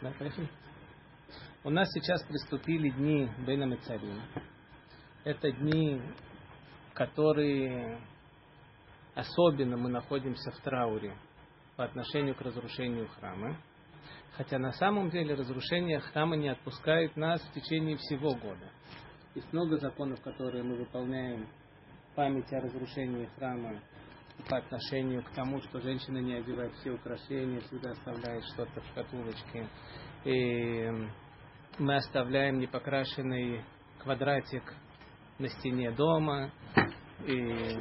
Да, поехали. У нас сейчас приступили дни Бейна Мицарим. Это дни, которые особенно мы находимся в трауре по отношению к разрушению храма. Хотя на самом деле разрушение храма не отпускает нас в течение всего года. Есть много законов, которые мы выполняем в память о разрушении храма по отношению к тому, что женщина не одевает все украшения, всегда оставляет что-то в шкатулочке. И мы оставляем непокрашенный квадратик на стене дома. И,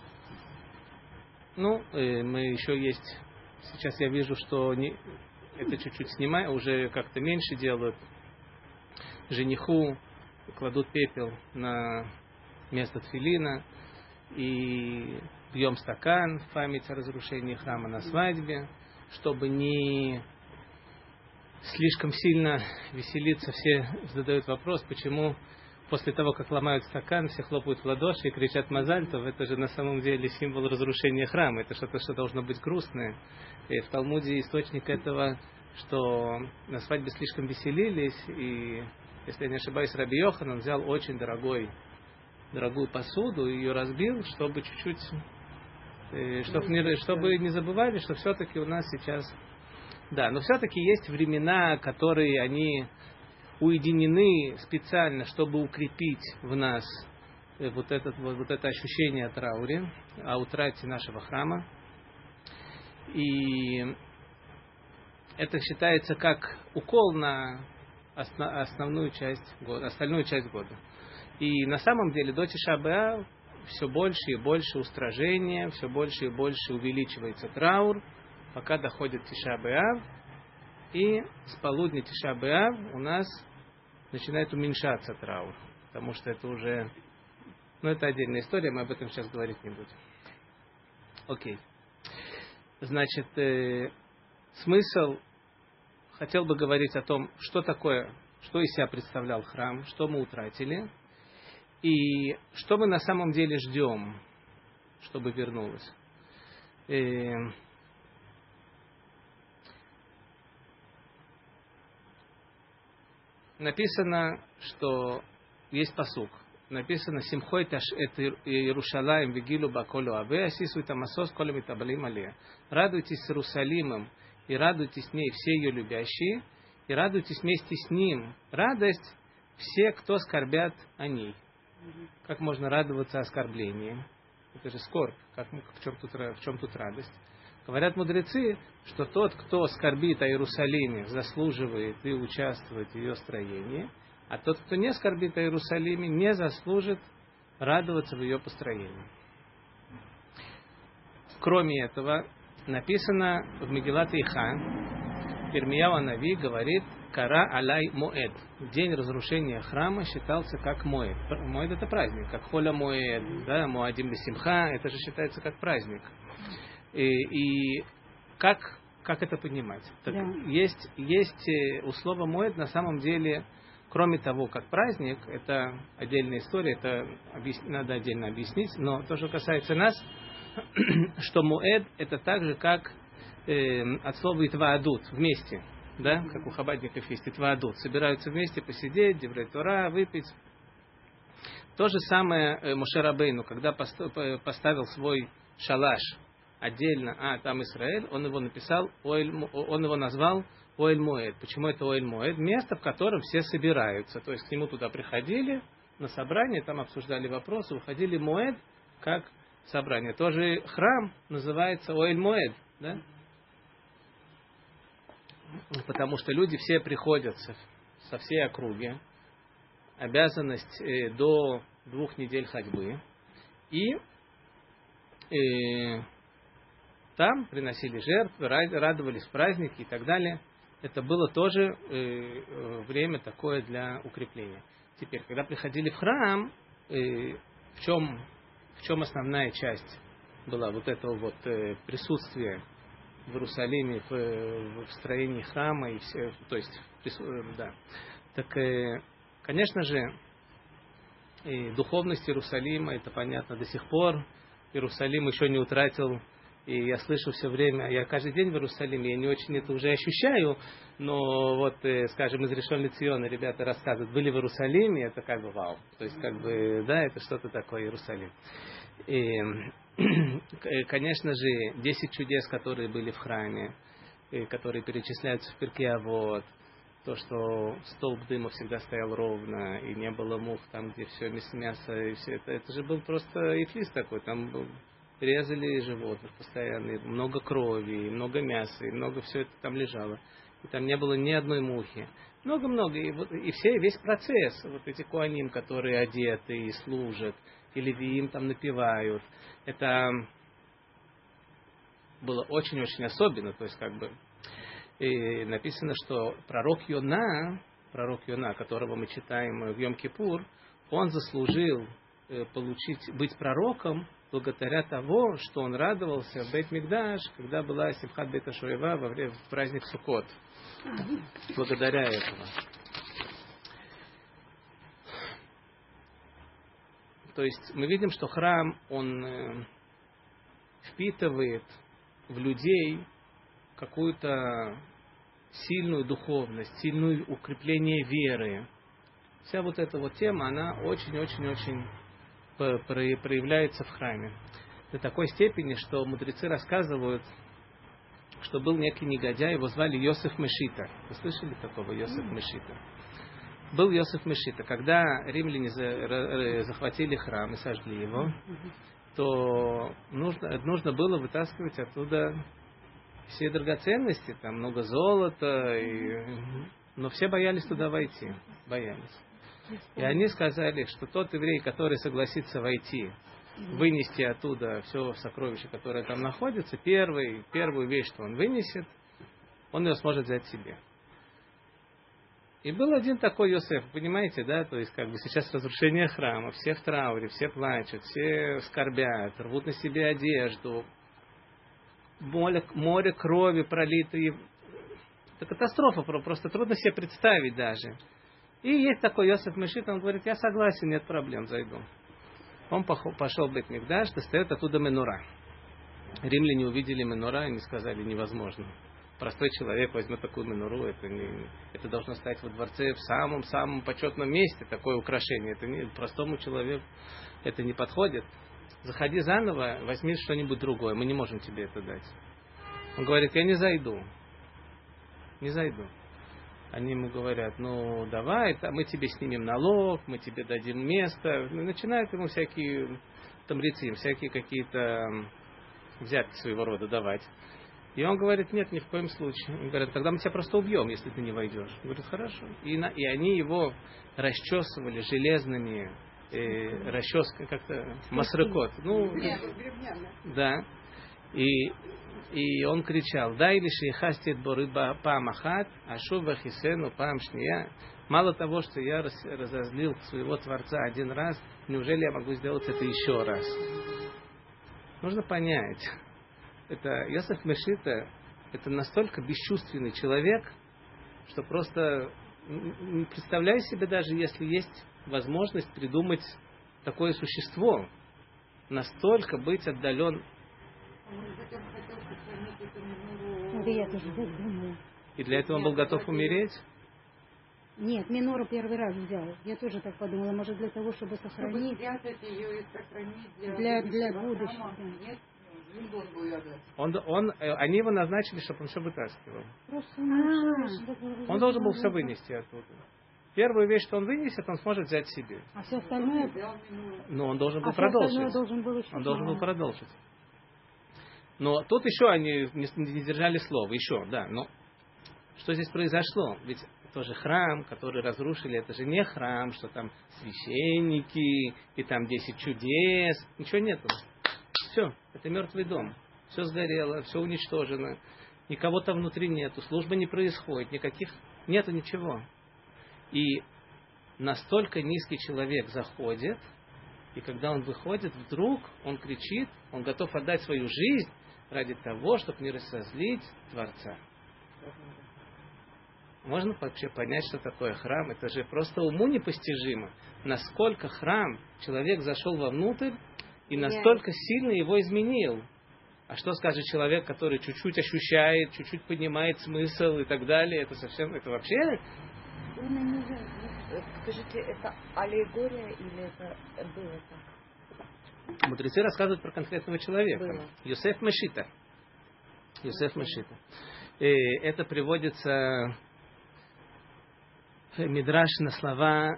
мы еще есть. Сейчас я вижу, что это чуть-чуть снимаю, уже как-то меньше делают. Жениху кладут пепел на место тфилина и пьем стакан в память о разрушении храма на свадьбе, чтобы не слишком сильно веселиться. Все задают вопрос, почему после того, как ломают стакан, все хлопают в ладоши и кричат «Мазаль тов». Это же на самом деле символ разрушения храма. Это что-то, что должно быть грустное. И в Талмуде источник этого, что на свадьбе слишком веселились, и, если я не ошибаюсь, Раби Йоханан взял очень дорогую посуду и ее разбил, чтобы чуть-чуть, чтобы не забывали, что все-таки у нас сейчас... Да, но все-таки есть времена, которые они уединены специально, чтобы укрепить в нас вот это ощущение о трауре, о утрате нашего храма. И это считается как укол на остальную часть года. И на самом деле до Тиша б'Ав все больше и больше устражения, все больше и больше увеличивается траур, пока доходит Тиша б'Ав, и с полудня Тиша б'Ав у нас начинает уменьшаться траур, потому что это уже, это отдельная история, мы об этом сейчас говорить не будем. Окей. Значит, смысл, хотел бы говорить о том, что такое, что из себя представлял храм, что мы утратили, и что мы на самом деле ждем, чтобы вернулось. Написано, что есть пасук. Написано «Симхой эт Иерушалаим вегилу баколу аве, асису тамасос колем итабалим алея». Радуйтесь с Иерусалимом и радуйтесь с ней все ее любящие, и радуйтесь вместе с ним. Радость все, кто скорбят о ней. Как можно радоваться оскорблением? Это же скорбь. В чем тут радость? Говорят мудрецы, что тот, кто скорбит о Иерусалиме, заслуживает и участвует в ее строении, а тот, кто не скорбит о Иерусалиме, не заслужит радоваться в ее построении. Кроме этого, написано в Мегилат Иха, Ирмияу ха-Нави говорит «Кара алай моэд». День разрушения храма считался как моэд. Моэд — это праздник, как холя моэд, да, моадим бесимха, это же считается как праздник. И как это понимать? Так, да. Есть у слова моэд на самом деле, кроме того, как праздник, это отдельная история, это надо отдельно объяснить, но то, что касается нас, что моэд это так же, как от слова итваадут, вместе, да, как у хабадников есть итваадут, собираются вместе посидеть, деврей Тора, выпить. То же самое Моше Рабейну, когда поставил свой шалаш отдельно, там Исраэль, он его назвал Оэль Моэд. Почему это Оэль Моэд? Место, в котором все собираются. То есть к нему туда приходили на собрание, там обсуждали вопросы, уходили Моэд, как собрание. Тоже храм называется Оэль Моэд, да? Потому что люди все приходят со всей округи. Обязанность до 2 недель ходьбы. И там приносили жертвы, радовались в праздники и так далее. Это было тоже время такое для укрепления. Теперь, когда приходили в храм, в чем основная часть была вот этого присутствия в Иерусалиме, в строении храма и все, то есть, да. Так, конечно же, духовность Иерусалима, это понятно до сих пор. Иерусалим еще не утратил И я слышу все время, я каждый день в Иерусалиме, я не очень это уже ощущаю, но вот, скажем, из Ришон ле-Циона ребята рассказывают, были в Иерусалиме, это как бы вау. То есть, как бы, да, это что-то такое Иерусалим. И, конечно же, 10 чудес, которые были в храме, и которые перечисляются в Пиркей Авот, то, что столб дыма всегда стоял ровно, и не было мух там, где все мясо, и все это же был просто эфис такой, там был, резали животных постоянно, и много крови, и много мяса, и много все это там лежало. И там не было ни одной мухи. Много-много. И, вот, и весь процесс, вот эти коаним, которые одеты и служат, и левиим там напевают, это было очень-очень особенно. То есть, как бы, и написано, что пророк Йона, которого мы читаем в Йом-Кипур, он заслужил быть пророком благодаря того, что он радовался в Бейт-Микдаш, когда была Симхат Бейт-Ашурева в праздник Суккот. Благодаря этому. То есть мы видим, что храм, он впитывает в людей какую-то сильную духовность, сильное укрепление веры. Вся вот эта вот тема, она очень-очень-очень проявляется в храме. До такой степени, что мудрецы рассказывают, что был некий негодяй, его звали Йосеф Мешита. Вы слышали такого Йосеф Мешита? Был Йосеф Мешита. Когда римляне захватили храм и сожгли его, то нужно было вытаскивать оттуда все драгоценности, там много золота, но все боялись туда войти. Боялись. И они сказали, что тот еврей, который согласится войти, вынести оттуда все сокровище, которое там находится, первую вещь, что он вынесет, он ее сможет взять себе. И был один такой Йосеф, понимаете, да, то есть как бы сейчас разрушение храма, все в трауре, все плачут, все скорбят, рвут на себе одежду, море крови пролитые. Это катастрофа, просто трудно себе представить даже. И есть такой Йосеф Мешит, он говорит, я согласен, нет проблем, зайду. Он пошел в Бейт-Микдаш, достает оттуда менура. Римляне увидели менура и не сказали, невозможно. Простой человек возьмет такую менуру, это должно стоять во дворце в самом-самом почетном месте, такое украшение. Простому человеку это не подходит. Заходи заново, возьми что-нибудь другое, мы не можем тебе это дать. Он говорит, я не зайду. Они ему говорят, ну давай, мы тебе снимем налог, мы тебе дадим место. Начинают ему всякие тамрицы, всякие какие-то взятки своего рода давать. И он говорит, нет, ни в коем случае. Он говорит, тогда мы тебя просто убьем, если ты не войдешь. Он говорит, хорошо. И они его расчесывали железными, расческой, как-то масрыкот. Да. И он кричал, дай ли шейхастит борыба памахат, ашува хисену пам шния. Мало того, что я разозлил своего Творца один раз, неужели я могу сделать это еще раз? Нужно понять, Йосеф Мешита, это настолько бесчувственный человек, что просто не представляю себе даже, если есть возможность придумать такое существо, настолько быть отдален. И для этого он был готов умереть? Нет, минору первый раз взял. Я тоже так подумала, может для того, чтобы сохранить. Спрятать ее и сохранить для будущего. Нет? Они его назначили, чтобы он все вытаскивал. Он должен был все вынести оттуда. Первую вещь, что он вынесет, он сможет взять себе. А все остальное? Но он должен был продолжить. Он должен был продолжить. Но тут еще они не держали слова. Еще, да. Но что здесь произошло? Ведь тоже храм, который разрушили, это же не храм, что там священники и там 10 чудес. Ничего нету. Все, это мертвый дом. Все сгорело, все уничтожено. Никого там внутри нету, службы не происходит, нету ничего. И настолько низкий человек заходит, и когда он выходит, вдруг он кричит, он готов отдать свою жизнь ради того, чтобы не рассозлить Творца. Можно вообще понять, что такое храм? Это же просто уму непостижимо. Насколько храм, человек зашел вовнутрь и настолько сильно его изменил. А что скажет человек, который чуть-чуть ощущает, чуть-чуть понимает смысл и так далее? Это совсем, это вообще... Скажите, это аллегория или это было так? Мудрецы рассказывают про конкретного человека. Было. Йосеф Машита. Йосеф Машита. Это приводится мидраш на слова,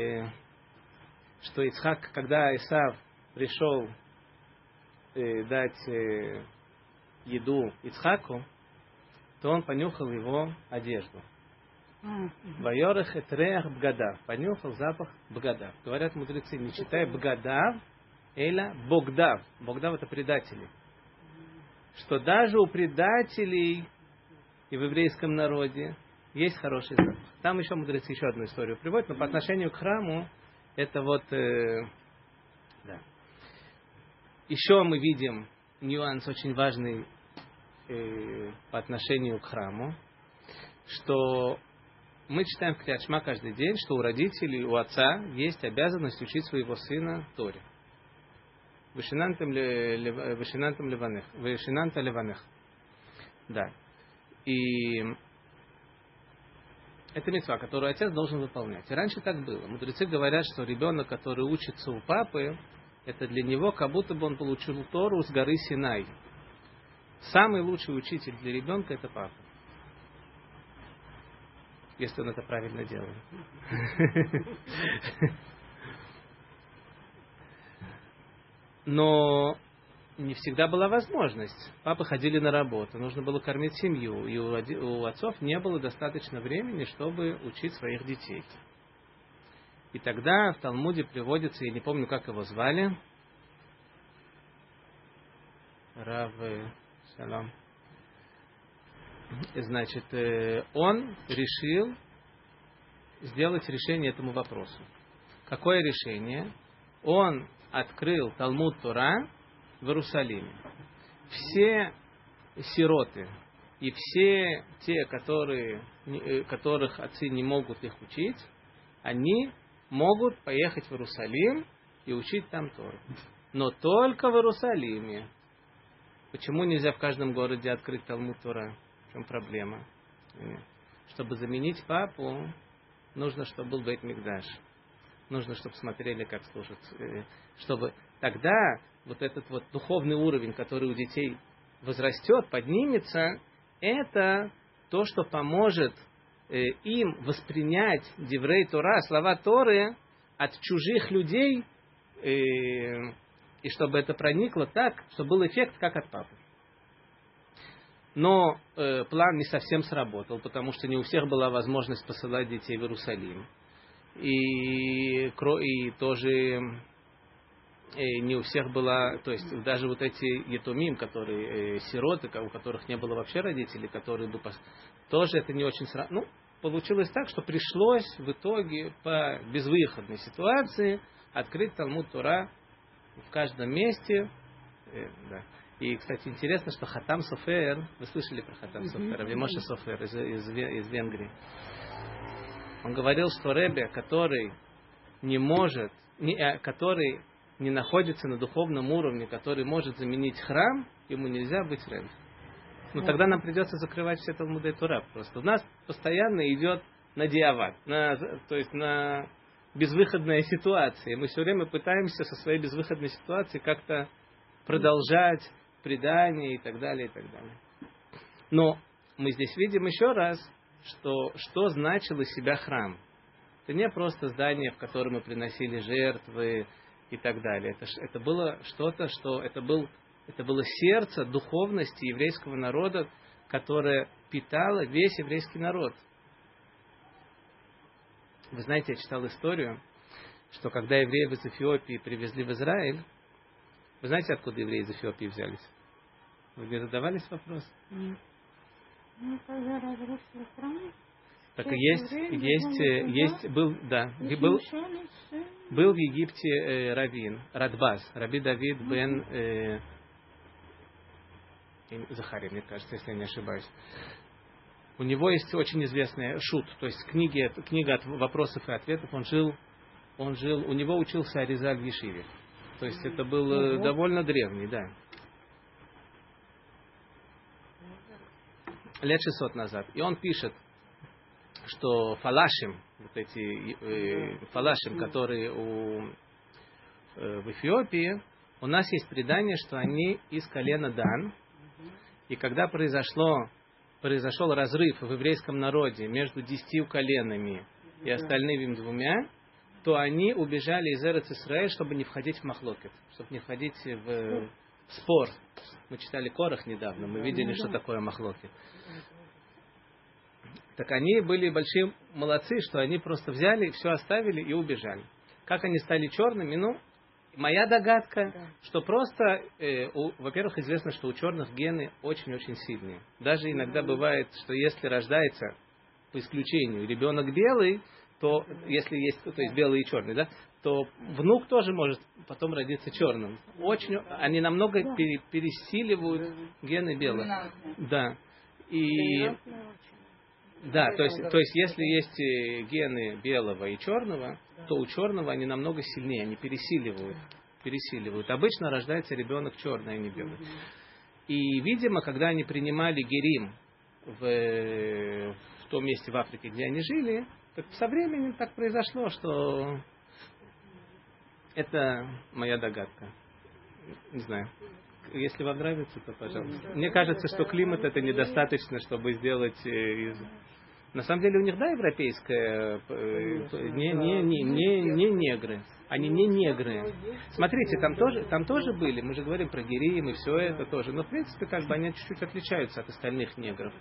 что Ицхак, когда Исав пришел дать еду Ицхаку, то он понюхал его одежду. Вайорах этреах бгадав. Понюхал запах бгадав. Говорят мудрецы, не читай бгадав, эля богдав. Богдав — это предатели. Что даже у предателей и в еврейском народе есть хороший запах. Там еще мудрецы еще одну историю приводят, но по отношению к храму это вот... да. Еще мы видим нюанс очень важный по отношению к храму, что мы читаем в Крiyat Шма каждый день, что у родителей, у отца есть обязанность учить своего сына Торе. Вешинантам леванех. Да. И это мицва, которую отец должен выполнять. И раньше так было. Мудрецы говорят, что ребенок, который учится у папы, это для него, как будто бы он получил Тору с горы Синай. Самый лучший учитель для ребенка — это папа. Если он это правильно делает. Но не всегда была возможность. Папы ходили на работу, нужно было кормить семью, и у отцов не было достаточно времени, чтобы учить своих детей. И тогда в Талмуде приводится, я не помню, как его звали, Рав Шалом. Значит, он решил сделать решение этому вопросу. Какое решение? Он открыл Талмуд Тора в Иерусалиме. Все сироты и все те, которых отцы не могут их учить, они могут поехать в Иерусалим и учить там Тору. Но только в Иерусалиме. Почему нельзя в каждом городе открыть Талмуд Тора? В чем проблема? Чтобы заменить папу, нужно, чтобы был Бейт Микдаш. Нужно, чтобы смотрели, как служат. Чтобы тогда вот этот вот духовный уровень, который у детей возрастет, поднимется, это то, что поможет им воспринять Диврей Тора, слова Торы от чужих людей, и чтобы это проникло так, чтобы был эффект, как от папы. Но план не совсем сработал, потому что не у всех была возможность посылать детей в Иерусалим. И тоже не у всех была, то есть даже вот эти етумим, которые сироты, у которых не было вообще родителей, которые бы тоже это не очень сразу. Ну, получилось так, что пришлось в итоге по безвыходной ситуации открыть Талмуд Тора в каждом месте. Да. И, кстати, интересно, что Хатам Софер, вы слышали про Хатам Софер, Раби Моше Софер из Венгрии. Он говорил, что ребе, который который не находится на духовном уровне, который может заменить храм, ему нельзя быть ребе. Но тогда нам придется закрывать все Талмудей Тора просто. У нас постоянно идет на диават, то есть на безвыходная ситуация. Мы все время пытаемся со своей безвыходной ситуацией как-то продолжать предание и так далее, и так далее. Но мы здесь видим еще раз, что значил из себя храм. Это не просто здание, в котором мы приносили жертвы и так далее. Это было что-то, это было сердце духовности еврейского народа, которое питало весь еврейский народ. Вы знаете, я читал историю, что когда евреев из Эфиопии привезли в Израиль, вы знаете, откуда евреи из Эфиопии взялись? Вы не задавались вопрос? Нет. Ну, когда разрушили храм. Так и был в Египте раввин, Радбаз, Раби Давид бен Захария, мне кажется, если я не ошибаюсь. У него есть очень известная шут, то есть книга от вопросов и ответов. У него учился Аризаль в Ешиве. То есть это был довольно древний, да. лет 600 назад. И он пишет, что фалашим, вот эти фалашим, которые в Эфиопии, у нас есть предание, что они из колена Дан. И когда произошел разрыв в еврейском народе между 10 коленами и остальными двумя, то они убежали из Эрец-Исраэль, чтобы не входить в махлокет, чтобы не входить в спор. Мы читали Корах недавно, мы видели, что такое махлокет. Так они были большие молодцы, что они просто взяли, все оставили и убежали. Как они стали черными? Ну, моя догадка, что просто, во-первых, известно, что у черных гены очень-очень сильные. Даже иногда бывает, что если рождается, по исключению, ребенок белый, то если есть, то есть белый и черный, да, то внук тоже может потом родиться черным. Они намного пересиливают гены белых. Да. Да, то есть если есть гены белого и черного, то у черного они намного сильнее, они пересиливают. Обычно рождается ребенок черный, а не белый. И, видимо, когда они принимали герим в том месте в Африке, где они жили, так со временем так произошло, что это моя догадка. Не знаю. Если вам нравится, то пожалуйста. Мне кажется, что климат это недостаточно, чтобы сделать из... На самом деле у них, да, европейская, не негры. Они не негры. Смотрите, там тоже были, мы же говорим про герим и все это тоже. Но в принципе, как бы они чуть-чуть отличаются от остальных негров.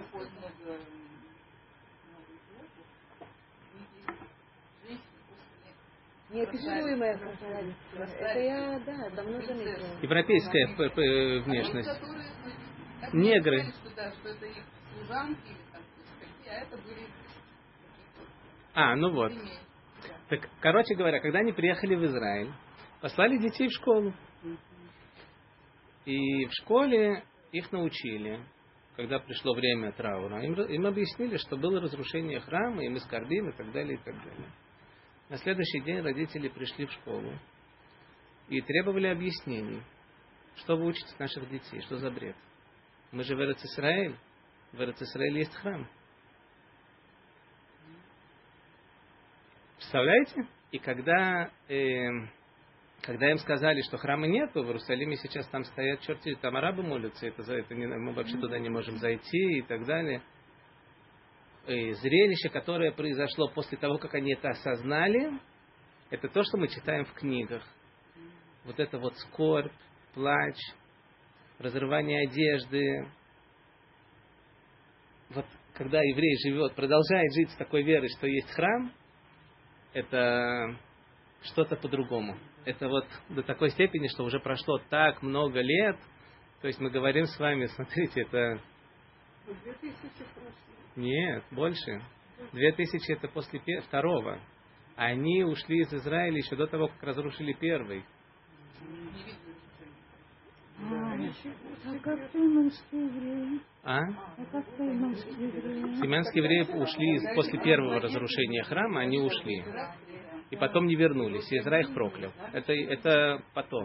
Неописуемая красавица. Это я, да, давно заметила. Европейская внешность. Негры. Что это их служанки или там какие, а это были... Ну вот. Так, короче говоря, когда они приехали в Израиль, послали детей в школу. И в школе их научили, когда пришло время траура. Им объяснили, что было разрушение храма, и мы скорбим, и так далее, и так далее. На следующий день родители пришли в школу и требовали объяснений. Что вы учите наших детей? Что за бред? Мы же в Эрец-Исраэль. В Эрец-Исраэль есть храм. Представляете? И когда им сказали, что храма нету, в Иерусалиме сейчас там стоят черти, там арабы молятся, мы вообще туда не можем зайти и так далее. Зрелище, которое произошло после того, как они это осознали, это то, что мы читаем в книгах. Вот это вот скорбь, плач, разрывание одежды. Вот когда еврей продолжает жить с такой верой, что есть храм, это что-то по-другому. Это вот до такой степени, что уже прошло так много лет. То есть мы говорим с вами, смотрите, это... 2000 прошли. Нет, больше. 2000 это после второго. Они ушли из Израиля еще до того, как разрушили первый. Как тайманские евреи? Как тайманские евреи? Семянские евреи ушли после первого разрушения храма, они ушли. И потом не вернулись. И Изра их проклял. Это потом.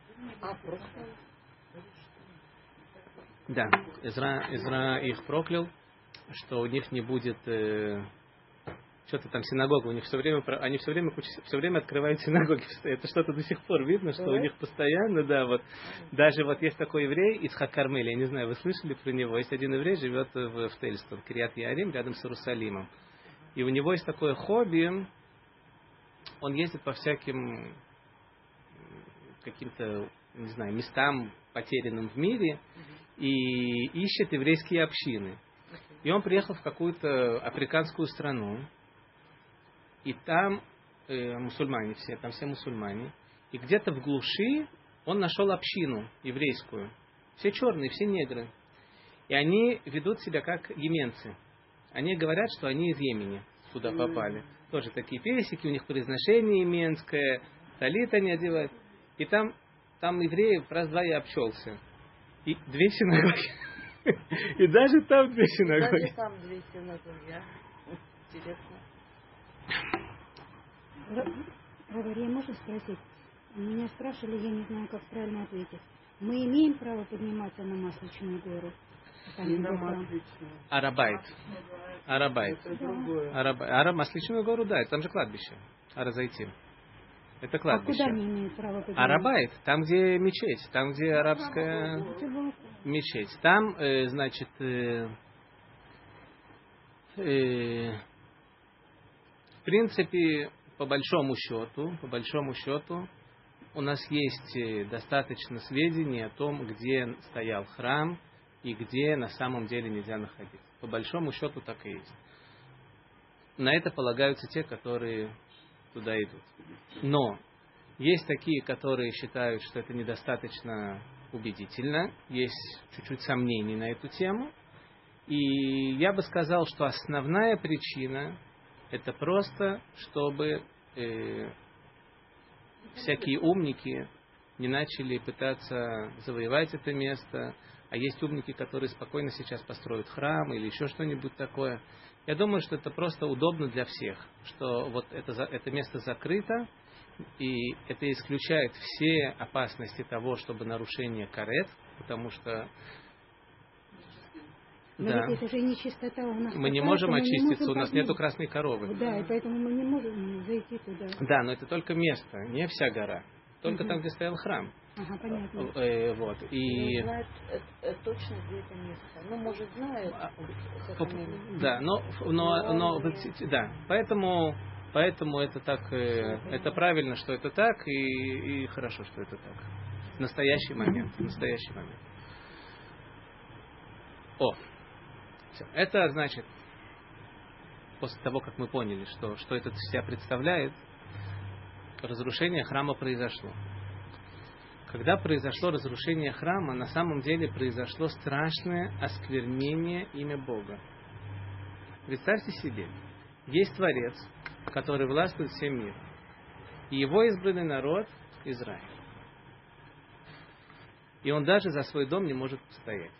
Да, Изра их проклял, что у них не будет что-то там синагога, у них они все время открывают синагоги. Это что-то до сих пор видно, что у них постоянно, да, вот даже вот есть такой еврей Ицхак Кармель, я не знаю, вы слышали про него? Есть один еврей, живет в Тельстон, Кирьят Яарим, рядом с Иерусалимом. И у него есть такое хобби, он ездит по всяким каким-то, не знаю, местам, потерянным в мире, и ищет еврейские общины. И он приехал в какую-то африканскую страну, и там мусульмане все, там все мусульмане. И где-то в глуши он нашел общину еврейскую. Все черные, все негры. И они ведут себя как йеменцы. Они говорят, что они из Йемени туда попали. Тоже такие песики, у них произношение йеменское, талит они одевают. И там евреев раз-два я обчелся. И 2 синагоги. И даже там 2 синагоги. Даже там 2 синагоги. Интересно. Равария, можно спросить? Меня спрашивали, я не знаю, как правильно ответить. Мы имеем право подниматься на Масличную гору? Арабайт. Арабайт. Это другое. Масличную гору, да, там же кладбище. Аразайтим. Это А кладбище. куда не имеют права поднимать? Арабайт, там где мечеть, там где арабская мечеть. Там, значит, в принципе, по большому счету, у нас есть достаточно сведений о том, где стоял храм и где на самом деле нельзя находиться. По большому счету так и есть. На это полагаются те, которые туда идут. Но есть такие, которые считают, что это недостаточно убедительно, есть чуть-чуть сомнений на эту тему. И я бы сказал, что основная причина это просто, чтобы всякие умники не начали пытаться завоевать это место, а есть умники, которые спокойно сейчас построят храм или еще что-нибудь такое. Я думаю, что это просто удобно для всех, что вот это место закрыто, и это исключает все опасности того, чтобы нарушение карет, потому что Но да, ведь это же нечистота у нас. мы не такая, можем что мы не очиститься, можем у нас поднять. нету красной коровы. Да, и поэтому мы не можем зайти туда. Да, но это только место, не вся гора. Только Мгм. там, где стоял храм. Ага, понятно. Вот. Не И знают точно, где это место. Ну, может, знают. да, да, поэтому это так, это правильно, что это так, и хорошо, что это так. В настоящий момент. Всё. Это значит, после того, как мы поняли, что это себя представляет, разрушение храма произошло. Когда произошло разрушение храма, на самом деле произошло страшное осквернение имя Бога. Представьте себе, есть Творец, который властвует всем миром, и его избранный народ Израиль. И он даже за свой дом не может постоять.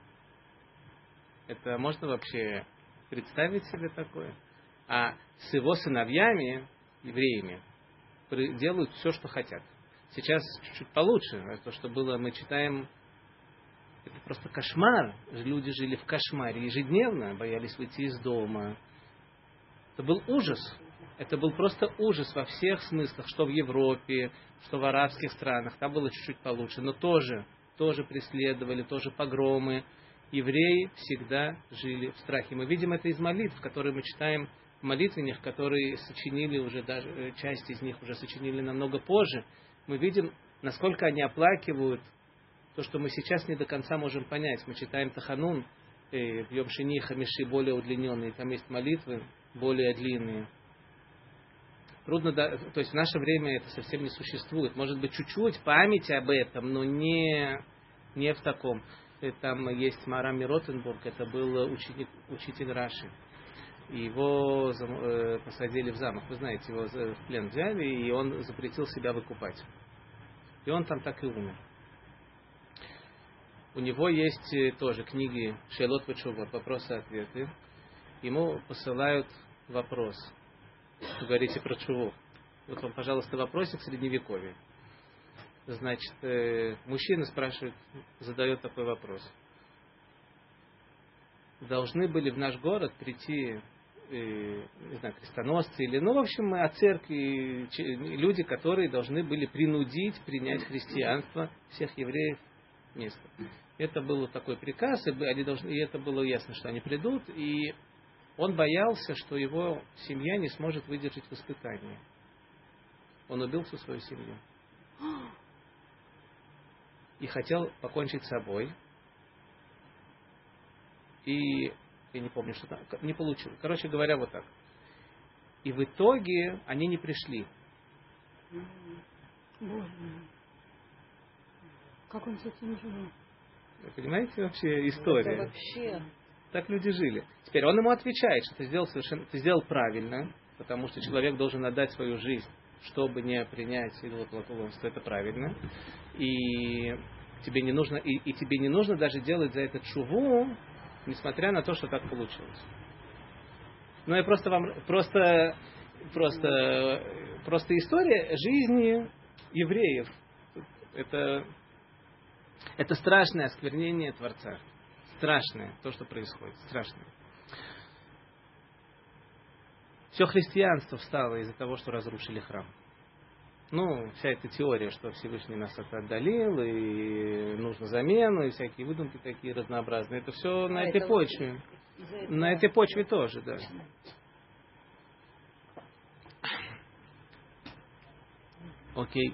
Это можно вообще представить себе такое? А с его сыновьями, евреями, делают все, что хотят. Сейчас чуть-чуть получше. То, что было, мы читаем, это просто кошмар. Люди жили в кошмаре ежедневно, боялись выйти из дома. Это был ужас. Это был просто ужас во всех смыслах, что в Европе, что в арабских странах. Там было чуть-чуть получше, но тоже преследовали, тоже погромы. Евреи всегда жили в страхе. Мы видим это из молитв, которые мы читаем в молитвеннях, которые сочинили уже, даже часть из них уже сочинили намного позже. Мы видим, насколько они оплакивают то, что мы сейчас не до конца можем понять. Мы читаем Таханун, в Йом Шени, Хамиши более удлиненные, там есть молитвы более длинные. Трудно, то есть в наше время это совсем не существует. Может быть, чуть-чуть память об этом, но не в таком. Там есть Марами Ротенбург, это был учитель Раши. И его посадили в замок. Вы знаете, его в плен взяли, и он запретил себя выкупать. И он там так и умер. У него есть тоже книги Шейлот ве-Тшувот, вопросы-ответы. Ему посылают вопрос. Вы говорите про Тшуву. Вот вам, пожалуйста, вопросик средневековья. Значит, мужчина задает такой вопрос. Должны были в наш город прийти, не знаю, крестоносцы или, в общем, от церкви люди, которые должны были принудить принять христианство всех евреев места. Это был такой приказ, и это было ясно, что они придут, и он боялся, что его семья не сможет выдержать испытание. Он убил всю свою семью. И хотел покончить с собой. И я не помню, что там, не получил. Короче говоря, вот так. И в итоге они не пришли. Боже мой. Как он с этим жил? Вы понимаете вообще историю? Это вообще... Так люди жили. Теперь он ему отвечает, что ты сделал правильно, потому что человек должен отдать свою жизнь, чтобы не принять идолопоклонство. Это правильно. И тебе не нужно даже делать за это тшуву, несмотря на то, что так получилось. Но я просто история жизни евреев. Это страшное осквернение Творца. страшное, то, что происходит, страшное. Все христианство встало из-за того, что разрушили храм. Ну, вся эта теория, что Всевышний нас это отдалил, и нужно замену, и всякие выдумки такие разнообразные. Это все на этой почве. На этой почве тоже, да. Окей.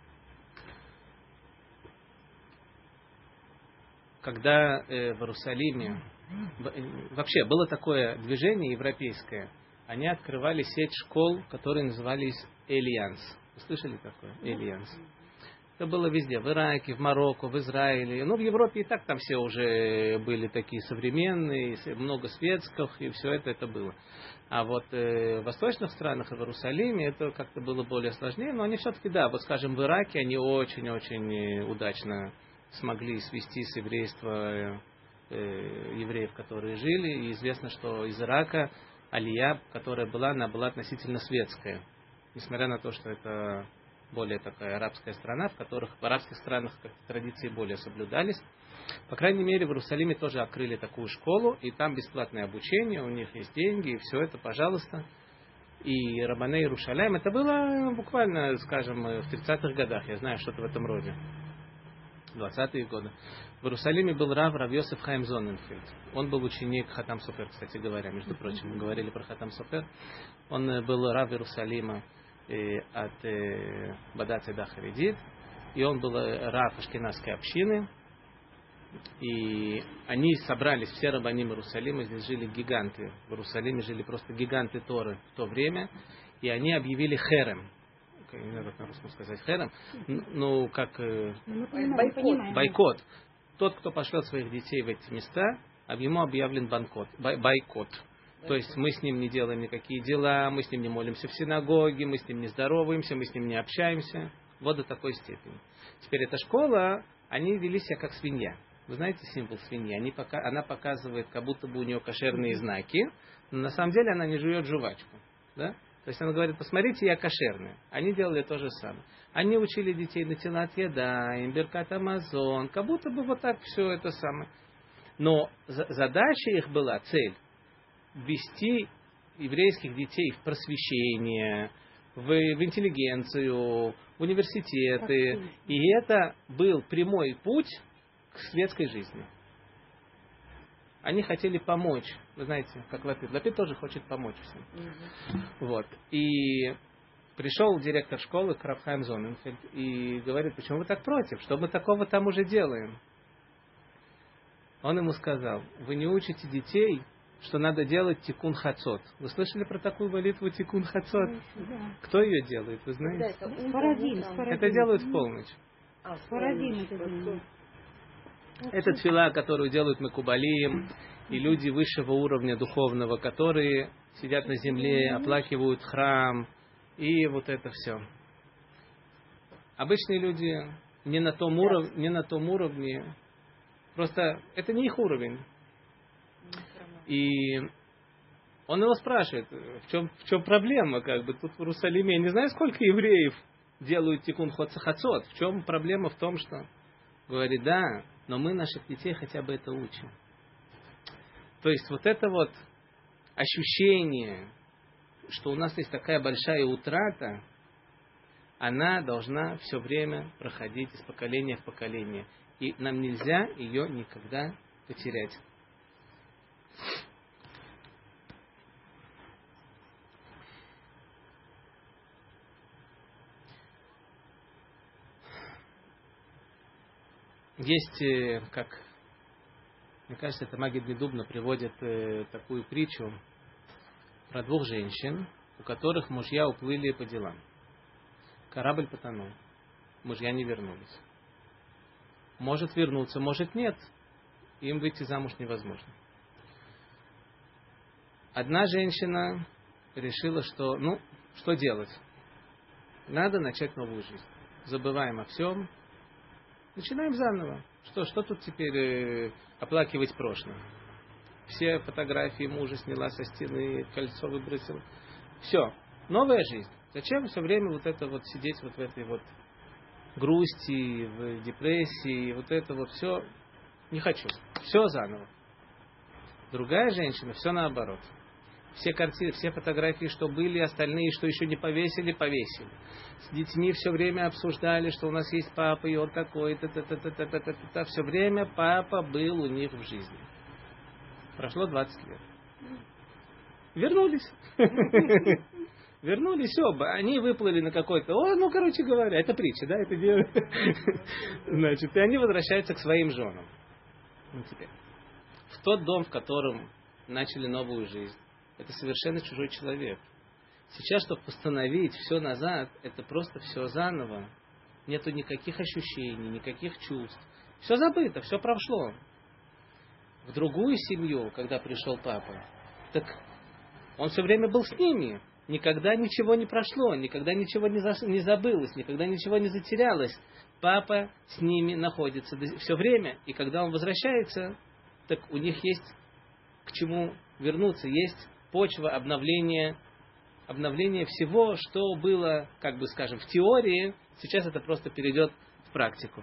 Когда в Иерусалиме вообще было такое движение европейское, они открывали сеть школ, которые назывались Альянс. Вы слышали такое? Альянс. Это было везде. В Ираке, в Марокко, в Израиле. Ну, в Европе и так там все уже были такие современные, много светских, и все это было. А вот в восточных странах и в Иерусалиме это как-то было более сложнее. Но они все-таки, да, вот скажем, в Ираке они очень-очень удачно смогли свести с еврейства евреев, которые жили. И известно, что из Ирака алия, которая была, она была относительно светская. Несмотря на то, что это более такая арабская страна, в арабских странах как традиции более соблюдались. По крайней мере, в Иерусалиме тоже открыли такую школу, и там бесплатное обучение, у них есть деньги, и все это, пожалуйста. И Рабаней Иерушалаим, это было буквально, скажем, в 30-х годах, я знаю, что-то в этом роде. 20-е годы. В Иерусалиме был Рав Йосеф Хаим Зонненфельд. Он был ученик Хатам Софер, кстати говоря, между прочим. Мы говорили про Хатам Софер. Он был Рав Иерусалима от Бадат Эда Харидит. И он был Рав ашкеназской общины. И они собрались, все рабаним Иерусалима, здесь жили гиганты. В Иерусалиме жили просто гиганты Торы в то время. И они объявили херем. Не знаю, как на русском сказать, херем. Ну, как бойкот. Тот, кто пошлет своих детей в эти места, ему объявлен бойкот. То есть мы с ним не делаем никакие дела, мы с ним не молимся в синагоге, мы с ним не здороваемся, мы с ним не общаемся. Вот до такой степени. Теперь эта школа, они вели себя как свинья. Вы знаете символ свиньи? Она показывает, как будто бы у нее кошерные знаки, но на самом деле она не жует жвачку. Да? То есть она говорит, посмотрите, я кошерная. Они делали то же самое. Они учили детей на Тилат Ядаим, Беркат Амазон, как будто бы вот так все это самое. Но задача их была, цель, ввести еврейских детей в просвещение, в интеллигенцию, в университеты. И это был прямой путь к светской жизни. Они хотели помочь. Вы знаете, как Лапид. Лапид тоже хочет помочь всем. Вот. И пришел директор школы Рав Хаим Зонненфельд и говорит, почему вы так против? Что мы такого там уже делаем? Он ему сказал, вы не учите детей, что надо делать тикун хацот. Вы слышали про такую молитву тикун хацот? Да. Кто ее делает, вы знаете? Спарадим. Это делают в полночь. Спарадим это делают. Это тфила, которую делают мекубалим, и люди высшего уровня духовного, которые сидят на земле, оплакивают храм, и вот это все. Обычные люди не на том уровне, просто это не их уровень. И он его спрашивает, в чем проблема, как бы тут в Иерусалиме, я не знаю, сколько евреев делают тикун хацот, в чем проблема в том, что говорит, да, но мы наших детей хотя бы это учим. То есть вот это вот ощущение, что у нас есть такая большая утрата, она должна все время проходить из поколения в поколение. И нам нельзя ее никогда потерять. Есть, как, мне кажется, это Магид Медубна приводит такую притчу про двух женщин, у которых мужья уплыли по делам. Корабль потонул, мужья не вернулись. Может вернуться, может нет. Им выйти замуж невозможно. Одна женщина решила, что, что делать? Надо начать новую жизнь. Забываем о всем. Начинаем заново. Что тут теперь оплакивать прошлое? Все фотографии мужа сняла со стены, кольцо выбросила. Все. Новая жизнь. Зачем все время вот это вот сидеть вот в этой вот грусти, в депрессии, вот это вот все? Не хочу. Все заново. Другая женщина, все наоборот. Все картины, все фотографии, что были, остальные, что еще не повесили, повесили. С детьми все время обсуждали, что у нас есть папа, и он такой, та-та-та-та-та-та-та. Все время папа был у них в жизни. Прошло 20 лет. Вернулись. Вернулись оба. Они выплыли на какой-то... короче говоря, это притча, да? Это дело. Значит, и они возвращаются к своим женам. Теперь. В тот дом, в котором начали новую жизнь, это совершенно чужой человек. Сейчас, чтобы восстановить все назад, это просто все заново. Нету никаких ощущений, никаких чувств. Все забыто, все прошло. В другую семью, когда пришел папа, так он все время был с ними. Никогда ничего не прошло, никогда ничего не забылось, никогда ничего не затерялось. Папа с ними находится все время. И когда он возвращается, так у них есть к чему вернуться. Есть почва обновления всего, что было, как бы скажем, в теории. Сейчас это просто перейдет в практику.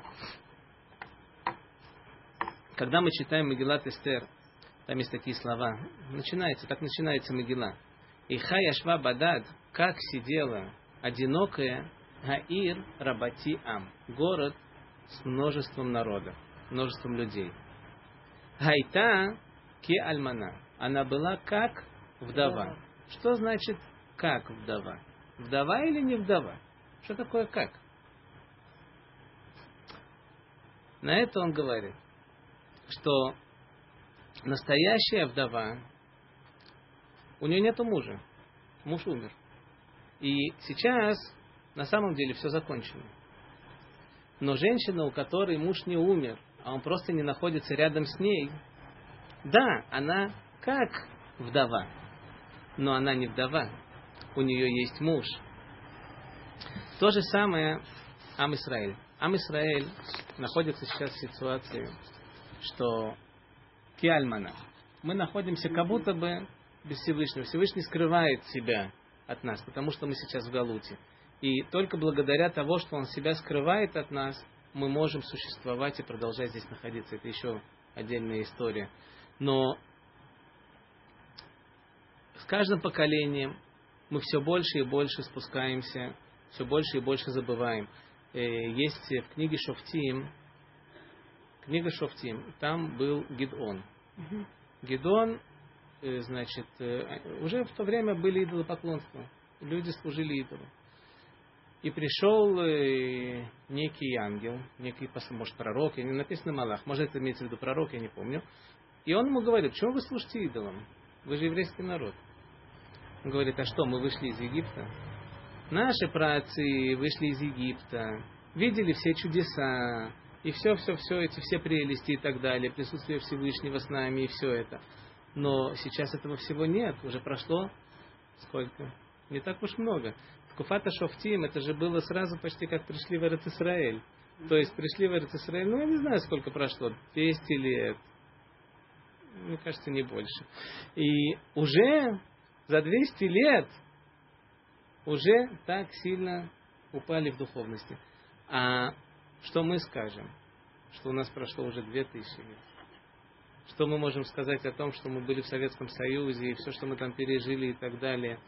Когда мы читаем Мегилат Эстер, там есть такие слова. Так начинается Мегила. Иха яшва бадад, как сидела одинокая Гаир Рабати Ам, город с множеством народа, множеством людей. Гайта ке альмана, она была как вдова. Что значит как вдова? Вдова или не вдова? Что такое как? На это он говорит, что настоящая вдова, у нее нету мужа. Муж умер. И сейчас на самом деле все закончено. Но женщина, у которой муж не умер, а он просто не находится рядом с ней, да, она как вдова, но она не вдова. У нее есть муж. То же самое Ам Исраэль. Ам Исраэль находится сейчас в ситуации, что киальмана. Мы находимся как будто бы без Всевышнего. Всевышний скрывает себя от нас, потому что мы сейчас в Галуте. И только благодаря того, что Он себя скрывает от нас, мы можем существовать и продолжать здесь находиться. Это еще отдельная история. Но с каждым поколением мы все больше и больше спускаемся, все больше и больше забываем. Есть в книге Шофтим, там был Гидон. Гидон, значит, уже в то время были идолопоклонства. Люди служили идолам. И пришел некий ангел, некий, может, пророк, не написано Малах, может, это имеется в виду пророк, я не помню. И он ему говорит: почему вы служите идолам? Вы же еврейский народ. Он говорит: а что, мы вышли из Египта? Наши праотцы вышли из Египта, видели все чудеса, и все эти все прелести и так далее, присутствие Всевышнего с нами и все это. Но сейчас этого всего нет, уже прошло сколько? Не так уж много. Куфата Шофтим, это же было сразу почти как пришли в Эрец-Исраэль. То есть пришли в Эрец-Исраэль, я не знаю, сколько прошло, 200 лет. Мне кажется, не больше. И уже за 200 лет уже так сильно упали в духовности. А что мы скажем? Что у нас прошло уже 2000 лет. Что мы можем сказать о том, что мы были в Советском Союзе, и все, что мы там пережили и так далее.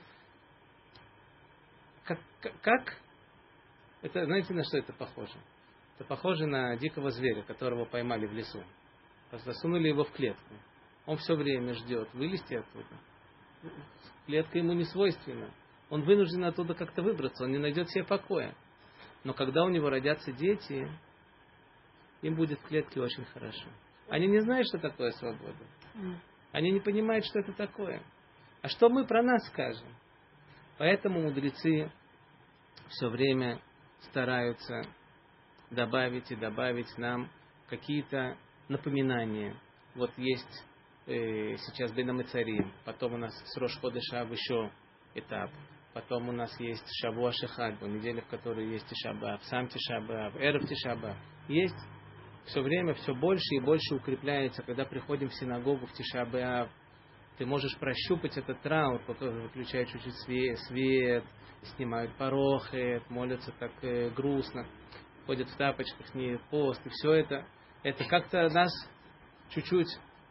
Как? Это, знаете, на что это похоже? Это похоже на дикого зверя, которого поймали в лесу. Засунули его в клетку. Он все время ждет вылезти оттуда. Клетка ему не свойственна. Он вынужден оттуда как-то выбраться, он не найдет себе покоя. Но когда у него родятся дети, им будет в клетке очень хорошо. Они не знают, что такое свобода. Они не понимают, что это такое. А что мы про нас скажем? Поэтому мудрецы все время стараются добавить и добавить нам какие-то напоминания. Вот есть сейчас Бейн ха-Мицарим, потом у нас с Рош ходеш Ав еще этап, потом у нас есть Шавуа Шехад, неделя, в которой есть Тиша б'Ав, сам Тиша б'Ав, Эрев Тиша б'Ав. Есть все время, все больше и больше укрепляется, когда приходим в синагогу в Тиша б'Ав. Ты можешь прощупать этот траур, который выключает чуть-чуть свет, снимают парохи, молятся так грустно, ходят в тапочках, не пост, и все это как-то нас чуть-чуть.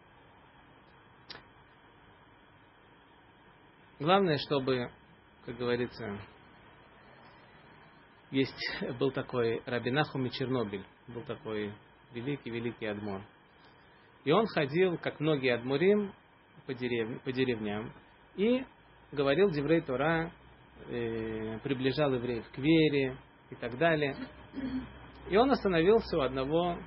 Главное, чтобы, как говорится, был такой Раби Нахум Чернобыль, был такой великий адмор. И он ходил, как многие адмурим, по деревням, и говорил Деврей Тора, приближал евреев к вере и так далее. И он остановился у одного,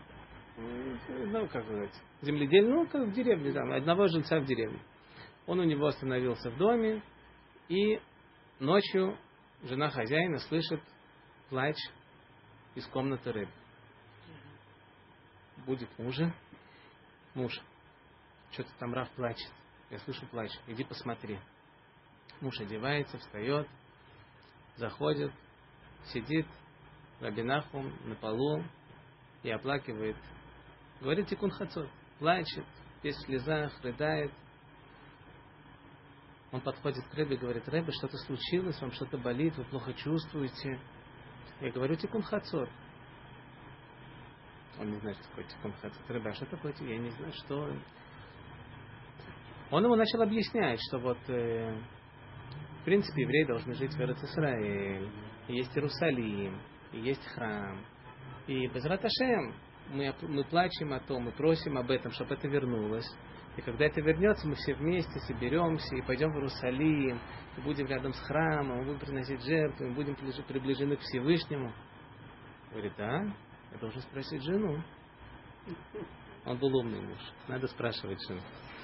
как сказать, земледельца, в деревне, да, одного жильца в деревне. Он у него остановился в доме, и ночью жена хозяина слышит плач из комнаты Ребе. Будет муж, что-то там Рав плачет, я слышу плач, иди посмотри. Муж одевается, встает, заходит, сидит Раби Нахум на полу и оплакивает. Говорит Тикун Хацот, плачет, весь в слезах, рыдает. Он подходит к Ребе и говорит: Ребе, что-то случилось, вам что-то болит, вы плохо чувствуете. Я говорю: Тикун Хацот. Он не знает, что такое Тикун Хацот. Ребе, а что такое? Я не знаю, что. Он ему начал объяснять, что вот в принципе евреи должны жить в Эрец-Исраэль, есть Иерусалим, и есть храм. И Безрат Ашем мы плачем о том, мы просим об этом, чтобы это вернулось. И когда это вернется, мы все вместе соберемся и пойдем в Иерусалим, и будем рядом с храмом, будем приносить жертвы, будем приближены к Всевышнему. Говорит: да, я должен спросить жену. Он был умный муж, надо спрашивать жену.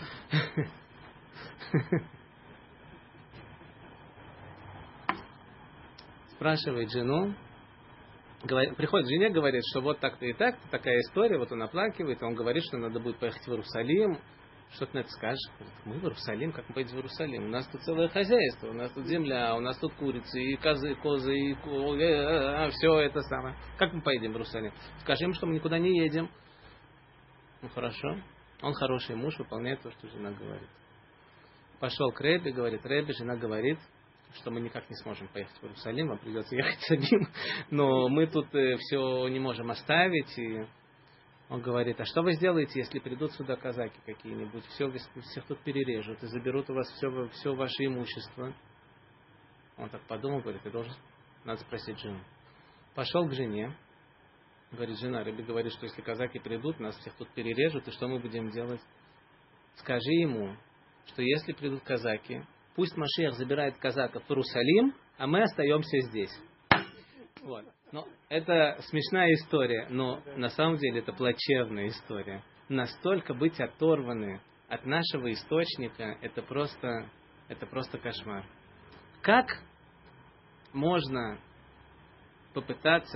Спрашивает жену, приходит к жене, говорит, что вот так-то и так, такая история, вот он оплакивает, он говорит, что надо будет поехать в Иерусалим. Что ты на это скажешь? Говорит: мы в Иерусалим, как мы поедем в Иерусалим? У нас тут целое хозяйство, у нас тут земля, у нас тут курицы, и козы, и все это самое. Как мы поедем в Иерусалим? Скажи им, что мы никуда не едем. Ну хорошо. Он хороший муж, выполняет то, что жена говорит. Пошел к Ребе, говорит: Ребе, жена говорит, что мы никак не сможем поехать в Иерусалим, вам придется ехать самим, но мы тут все не можем оставить. И он говорит: а что вы сделаете, если придут сюда казаки какие-нибудь, всех тут перережут и заберут у вас все ваше имущество? Он так подумал, говорит: надо спросить жену. Пошел к жене, говорит: жена, Ребе говорит, что если казаки придут, нас всех тут перережут, и что мы будем делать? Скажи ему, что если придут казаки, пусть Машиах забирает казаков в Иерусалим, а мы остаемся здесь. Вот. Но это смешная история, но на самом деле это плачевная история. Настолько быть оторваны от нашего источника, это просто кошмар. Как можно попытаться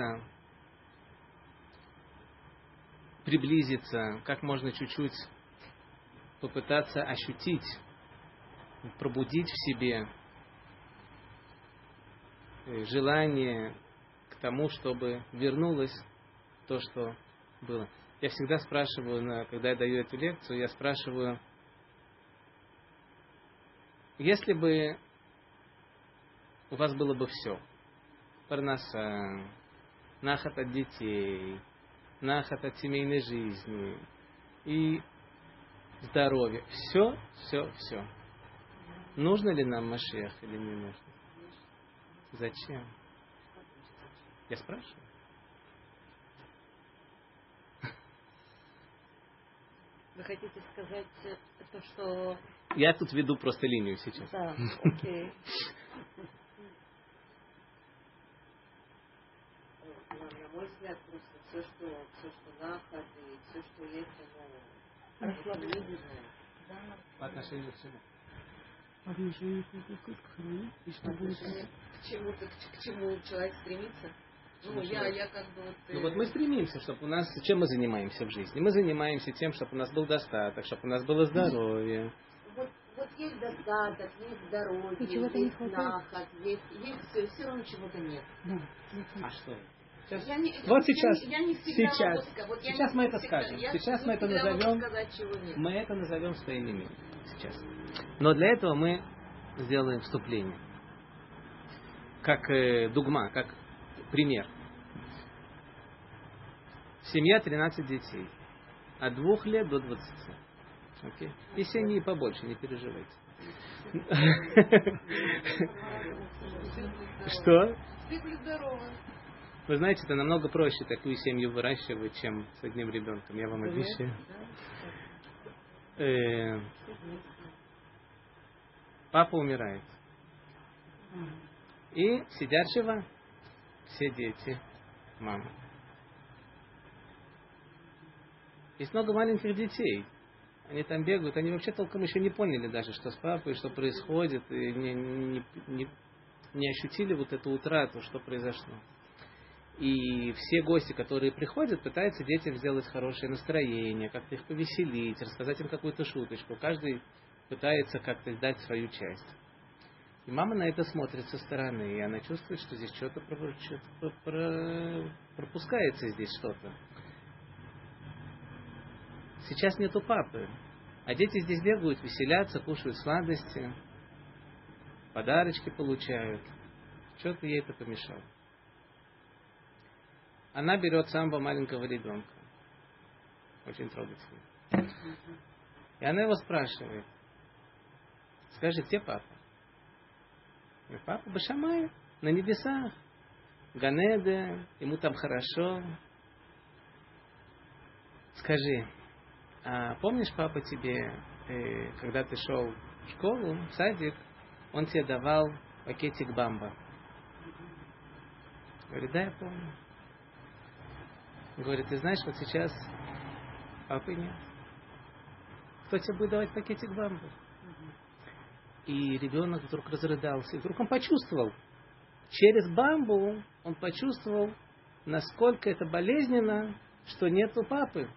приблизиться, как можно чуть-чуть попытаться ощутить, пробудить в себе желание к тому, чтобы вернулось то, что было. Я всегда спрашиваю, когда я даю эту лекцию, я спрашиваю: если бы у вас было бы все, парноса, нахат от детей, нахат от семейной жизни и здоровье, все. Нужно ли нам Машиах или не нужно? Зачем? Я спрашиваю. Вы хотите сказать то, что... Я тут веду просто линию сейчас. Да, окей. На мой взгляд, просто все, что наход и все, что есть, оно расслабление. По отношению к чему? По отношению к храму. И что будет? К чему человек стремится? Ну, я как бы вот... Ну вот мы стремимся, чтобы у нас... Чем мы занимаемся в жизни? Мы занимаемся тем, чтобы у нас был достаток, чтобы у нас было здоровье. Вот есть достаток, есть здоровье, и чего-то есть не наход, есть все равно чего-то нет. Да. А что? Сейчас. Вот сейчас. Я не всегда Сейчас мы это скажем. Сейчас мы это назовем. Сказать, чего нет. Мы это назовем своим именем. Сейчас. Но для этого мы сделаем вступление. Как дугма, как пример. Семья 13 детей. От 2 лет до 20. Окей? Если они побольше, не переживайте. Что? Вы знаете, это намного проще такую семью выращивать, чем с одним ребенком. Я вам обещаю. Папа умирает. И сидят живо все дети мамы. Есть много маленьких детей. Они там бегают, они вообще толком еще не поняли даже, что с папой, что происходит, и не ощутили вот эту утрату, что произошло. И все гости, которые приходят, пытаются детям сделать хорошее настроение, как-то их повеселить, рассказать им какую-то шуточку. Каждый пытается как-то дать свою часть. И мама на это смотрит со стороны, и она чувствует, что здесь что-то пропускается, здесь что-то. Сейчас нету папы, а дети здесь бегают, веселятся, кушают сладости, подарочки получают. Что-то ей это помешало. Она берет самого маленького ребенка, очень трогательно, и она его спрашивает: скажи, где папа? И папа Башамай, на небесах, Ганеде, ему там хорошо. Скажи, а помнишь, папа тебе, когда ты шел в школу, в садик, он тебе давал пакетик бамба? Говорит, да, я помню. Говорит, ты знаешь, вот сейчас папы нет. Кто тебе будет давать пакетик бамба? И ребенок вдруг разрыдался. И вдруг он почувствовал, через бамбу он почувствовал, насколько это болезненно, что нету папы.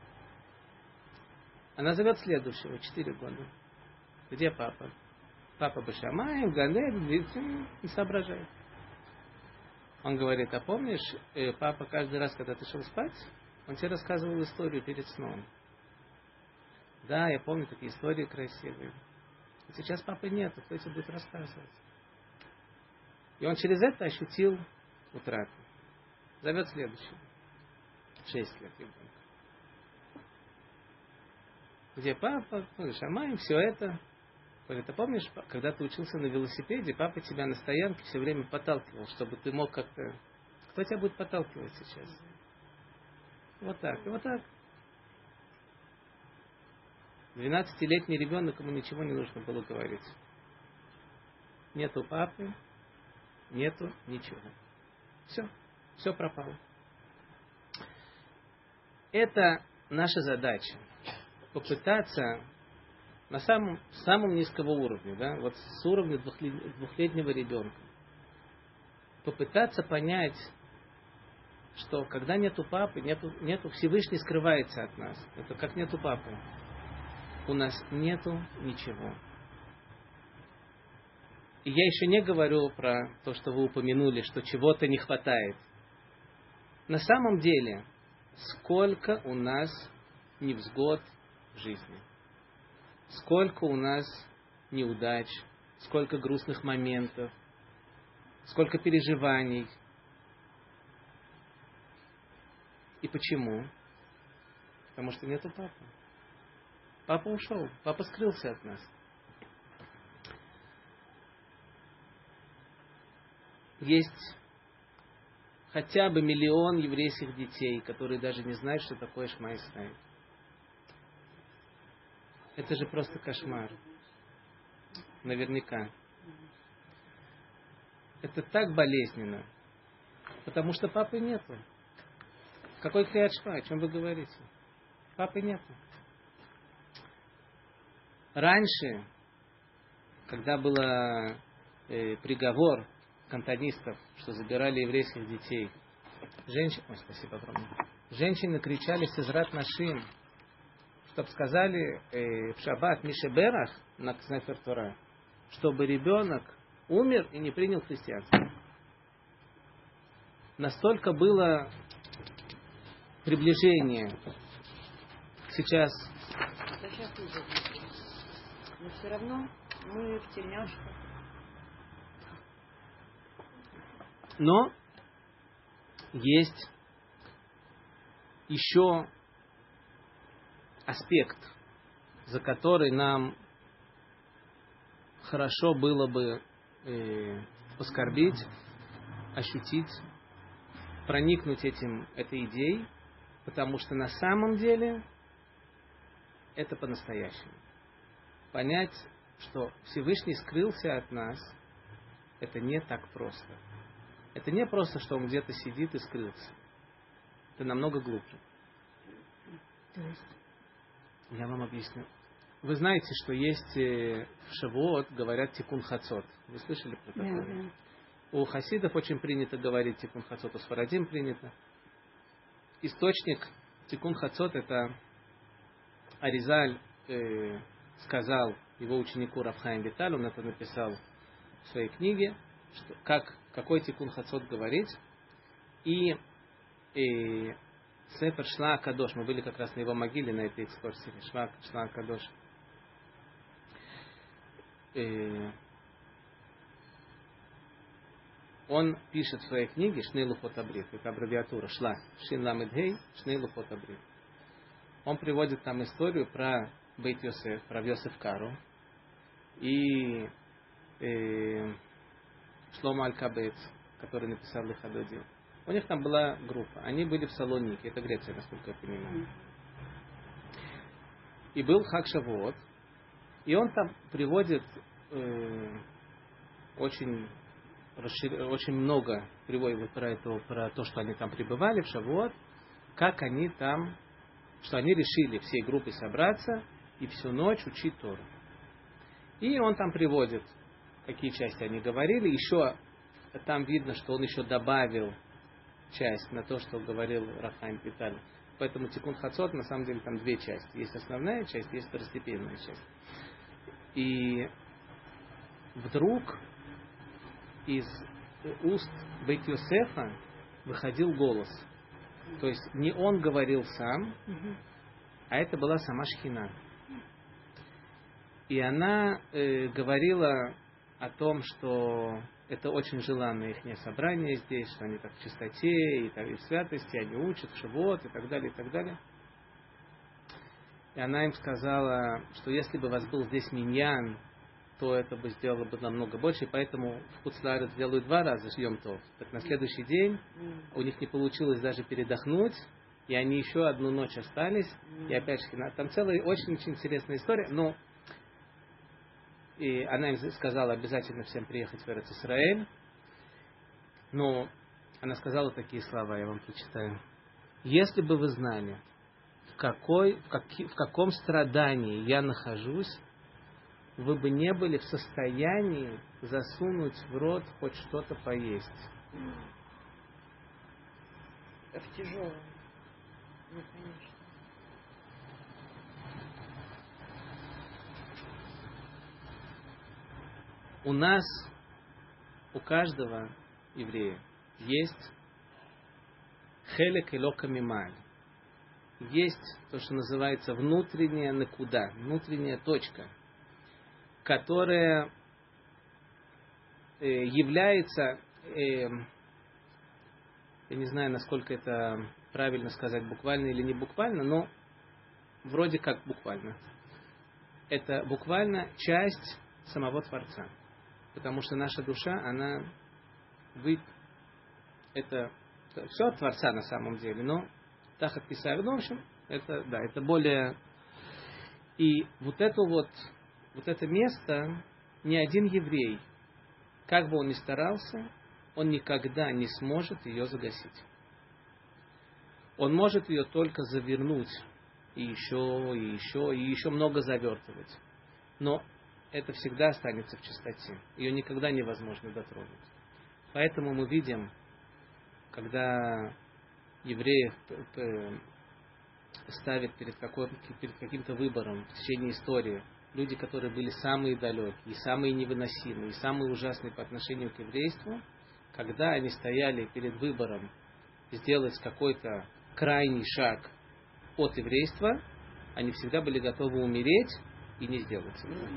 Она зовет следующего, 4 года. Где папа? Папа Башамай, Ганед, не соображает. Он говорит, а помнишь, папа каждый раз, когда ты шел спать, он тебе рассказывал историю перед сном. Да, я помню такие истории красивые. А сейчас папы нет, кто тебе будет рассказывать? И он через это ощутил утрату. Зовет следующего. 6 лет ребенка. Где папа, Шамай, все это. Говорит, а помнишь, когда ты учился на велосипеде, папа тебя на стоянке все время подталкивал, чтобы ты мог как-то... Кто тебя будет подталкивать сейчас? Вот так, и вот так. 12-летний ребенок, ему ничего не нужно было говорить. Нету папы, нету ничего. Все пропало. Это наша задача. Попытаться на самом низкого уровня, да, вот с уровня двухлетнего ребенка, попытаться понять, что когда нету папы, нету Всевышний скрывается от нас. Это как нету папы. У нас нету ничего. И я еще не говорю про то, что вы упомянули, что чего-то не хватает. На самом деле, сколько у нас невзгод в жизни. Сколько у нас неудач, сколько грустных моментов, сколько переживаний. И почему? Потому что нету папы. Папа ушел, папа скрылся от нас. Есть хотя бы 1 миллион еврейских детей, которые даже не знают, что такое Шма Исраэль. Это же просто кошмар. Наверняка. Это так болезненно. Потому что папы нету. Какой Криат Шма? О чем вы говорите? Папы нету. Раньше, когда был приговор кантонистов, что забирали еврейских детей, женщины кричали «Сизрат нашим», чтобы сказали в шаббат Мишеберах на Сефер Тора, чтобы ребенок умер и не принял христианство. Настолько было приближение сейчас. Это сейчас удобно. Но все равно мы в тельняшках. Но есть еще аспект, за который нам хорошо было бы поскорбить, ощутить, проникнуть этой идеей, потому что на самом деле это по-настоящему. Понять, что Всевышний скрылся от нас, это не так просто. Это не просто, что он где-то сидит и скрылся. Это намного глубже. Я вам объясню. Вы знаете, что есть в Шавуот, говорят тикун хацот. Вы слышали про такое? Да. У хасидов очень принято говорить тикун хацот, у сфарадим принято. Источник тикун хацот — это Аризаль сказал его ученику Рав Хаим Виталь, он это написал в своей книге, что какой тикун хацот говорить. И Сефер Шла Кадош, мы были как раз на его могиле, на этой экскурсии, Шла Кадош. Он пишет в своей книге Шней Лухот Абрит, это аббревиатура Шла, Шин Ламед Гей, Шней Лухот Абрит. Он приводит там историю про Бейт Йосеф, про Йосеф Кару и Шломо Аль-Кабец, который написал Лехадоди. У них там была группа. Они были в Салонике, это Греция, насколько я понимаю. И был Хаг Шавуот, и он там приводит очень много приводит про то, что они там пребывали в Шавуот, как они там, что они решили всей группой собраться и всю ночь учить Тору. И он там приводит, какие части они говорили. Еще там видно, что он еще добавил часть на то, что говорил Рав Хаим Виталь. Поэтому тикун хацот на самом деле там две части. Есть основная часть, есть второстепенная часть. И вдруг из уст Бейт Йосефа выходил голос. То есть не он говорил сам, а это была сама Шхина. И она говорила о том, что это очень желанное их собрание здесь, что они так в чистоте и в святости, они учат Шавуот и так далее, и так далее. И она им сказала, что если бы у вас был здесь миньян, то это бы сделало бы намного больше, и поэтому в Хуцларец делают 2 раза Йом Тов. Так на следующий день у них не получилось даже передохнуть, и они еще одну ночь остались, и опять Шхина. Там целая очень-очень интересная история, но и она им сказала обязательно всем приехать в Эрец-Исраэль, но она сказала такие слова, я вам прочитаю. Если бы вы знали, в каком страдании я нахожусь, вы бы не были в состоянии засунуть в рот хоть что-то поесть. Это тяжело. Ну, конечно. У нас, у каждого еврея есть хелек элока мималь. Есть то, что называется внутренняя накуда, внутренняя точка, которая является, я не знаю, насколько это правильно сказать, буквально или не буквально, но вроде как буквально. Это буквально часть самого Творца. Потому что наша душа, она это все от Творца на самом деле, но тахат кисар, ну, в общем, это более. И вот это место ни один еврей, как бы он ни старался, он никогда не сможет ее загасить. Он может ее только завернуть и еще много завертывать. Но это всегда останется в чистоте. Ее никогда невозможно дотронуть. Поэтому мы видим, когда евреев ставят перед каким-то выбором в течение истории, люди, которые были самые далекие, и самые невыносимые, и самые ужасные по отношению к еврейству, когда они стояли перед выбором сделать какой-то крайний шаг от еврейства, они всегда были готовы умереть и не сделать этого.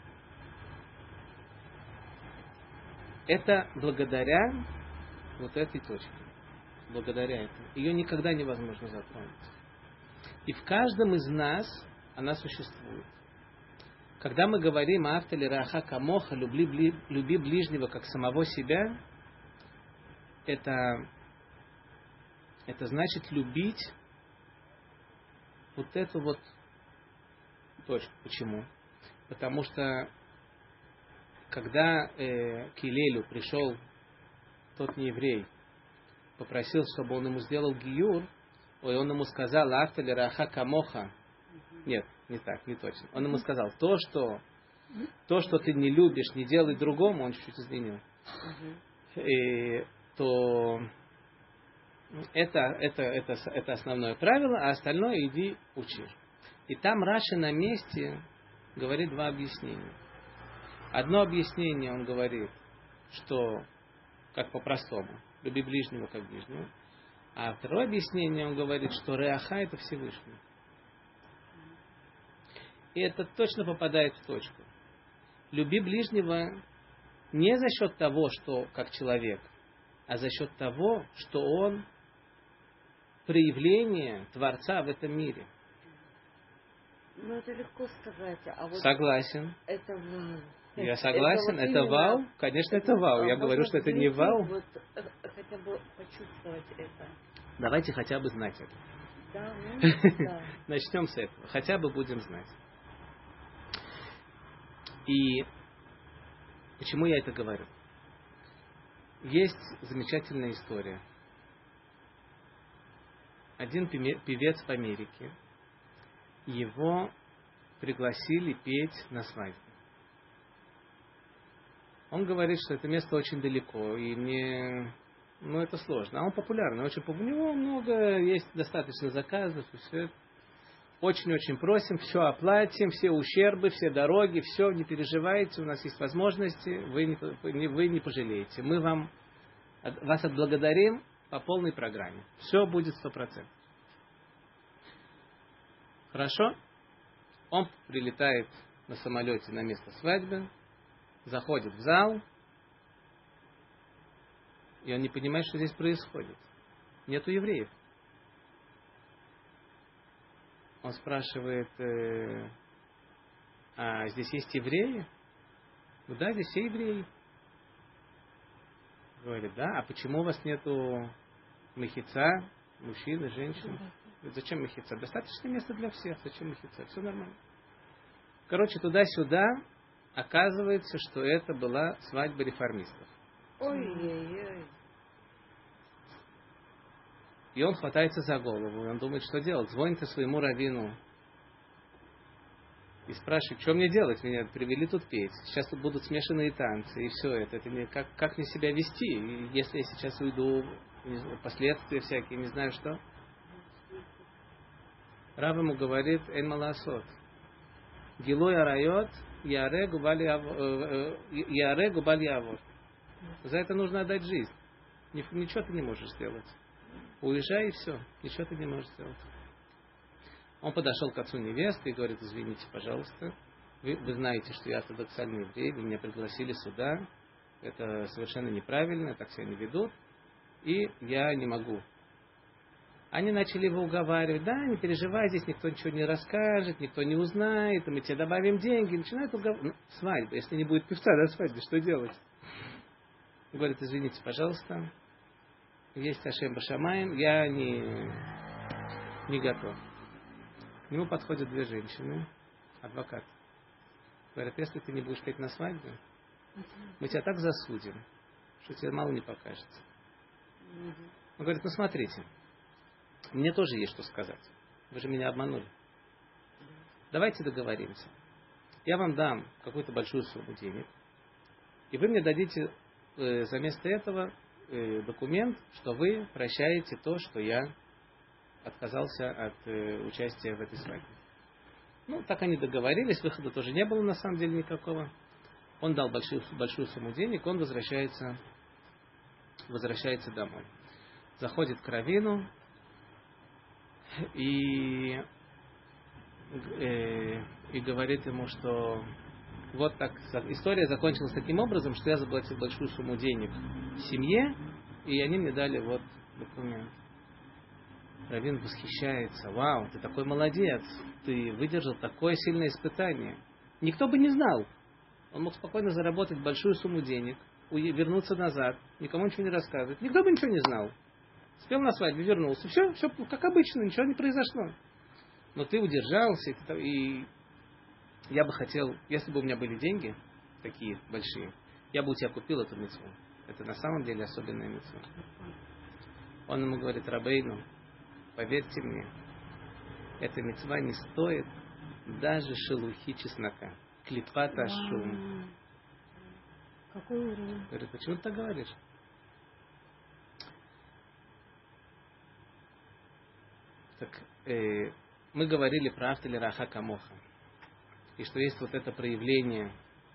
Это благодаря вот этой точке. Благодаря этому. Ее никогда невозможно затронуть. И в каждом из нас она существует. Когда мы говорим «Аавта лираха камоха», люби ближнего как самого себя, это значит любить вот эту вот точку. Почему? Потому что когда к Илелю пришел тот нееврей, попросил, чтобы он ему сделал гиюр, и он ему сказал «Аавта лираха камоха». Нет, не так, не точно. Он ему сказал, то, что ты не любишь, не делай другому, он чуть-чуть изменил. То это основное правило, а остальное иди учи. И там Раши на месте говорит два объяснения. Одно объяснение он говорит, что как по-простому, люби ближнего как ближнего. А второе объяснение он говорит, что Реаха это Всевышний. И это точно попадает в точку. Люби ближнего не за счет того, что как человек, а за счет того, что он проявление Творца в этом мире. Ну, это легко сказать. А вот согласен. Это вау. Я согласен. Это вау. Конечно, это вау. Я говорю, что это не вау. Вот, хотя бы почувствовать это. Давайте хотя бы знать это. Да, ну, да. Начнем с этого. Хотя бы будем знать. И почему я это говорю? Есть замечательная история. Один певец в Америке, его пригласили петь на свадьбе. Он говорит, что это место очень далеко, и мне, это сложно. А он популярный, у него много, есть достаточно заказов, и все это. Очень-очень просим, все оплатим, все ущербы, все дороги, все, не переживайте, у нас есть возможности, вы не пожалеете. Мы вас отблагодарим по полной программе. Все будет 100%. Хорошо? Он прилетает на самолете на место свадьбы, заходит в зал, и он не понимает, что здесь происходит. Нету евреев. Он спрашивает, а здесь есть евреи? Ну да, здесь все евреи. Говорит, да, а почему у вас нету мехица, мужчин и женщин? Говорит, зачем мехица? Достаточно места для всех, зачем мехица? Все нормально. Короче, туда-сюда оказывается, что это была свадьба реформистов. Ой-ой-ой. И он хватается за голову, он думает, что делать. Звонит своему раввину и спрашивает, что мне делать? Меня привели тут петь. Сейчас тут будут смешанные танцы, и все это. Это как мне себя вести? И если я сейчас уйду, последствия всякие, не знаю что. Рав ему говорит, эн маласот. Гилой арайот, яре губаль явор. За это нужно отдать жизнь. Ничего ты не можешь сделать. Уезжай и все. Ничего ты не можешь сделать. Он подошел к отцу невесты и говорит, извините, пожалуйста, вы знаете, что я ортодоксальный еврей, вы меня пригласили сюда, это совершенно неправильно, так себя не ведут, и я не могу. Они начали его уговаривать, да, не переживай, здесь никто ничего не расскажет, никто не узнает, и мы тебе добавим деньги. Начинают уговаривать. Свадьба, если не будет певца на свадьбе, что делать? Он говорит, извините, пожалуйста, есть Ашем Башамаем, я не готов. К нему подходят две женщины, адвокат. Говорят, если ты не будешь петь на свадьбе, мы тебя так засудим, что тебе мало не покажется. Он говорит, ну смотрите, мне тоже есть что сказать. Вы же меня обманули. Давайте договоримся. Я вам дам какую-то большую сумму денег, и вы мне дадите за место этого документ, что вы прощаете то, что я отказался от участия в этой свадьбе. Ну, так они договорились, выхода тоже не было на самом деле никакого. Он дал большую сумму денег, он возвращается домой. Заходит к раввину и говорит ему, что вот так история закончилась таким образом, что я заплатил большую сумму денег семье, и они мне дали вот документ. Раввин восхищается. Вау, ты такой молодец. Ты выдержал такое сильное испытание. Никто бы не знал. Он мог спокойно заработать большую сумму денег, вернуться назад, никому ничего не рассказывать. Никто бы ничего не знал. Спел на свадьбе, вернулся. Все как обычно, ничего не произошло. Но ты удержался, и я бы хотел, если бы у меня были деньги, такие большие, я бы у тебя купил эту мицву. Это на самом деле особенная мицва. Он ему говорит: Рабейну, поверьте мне, эта мицва не стоит даже шелухи чеснока. Клипат ашум. Какой уровень? Говорит: почему ты так говоришь? Так, мы говорили про автор Раха Камоха. И что есть вот это проявление.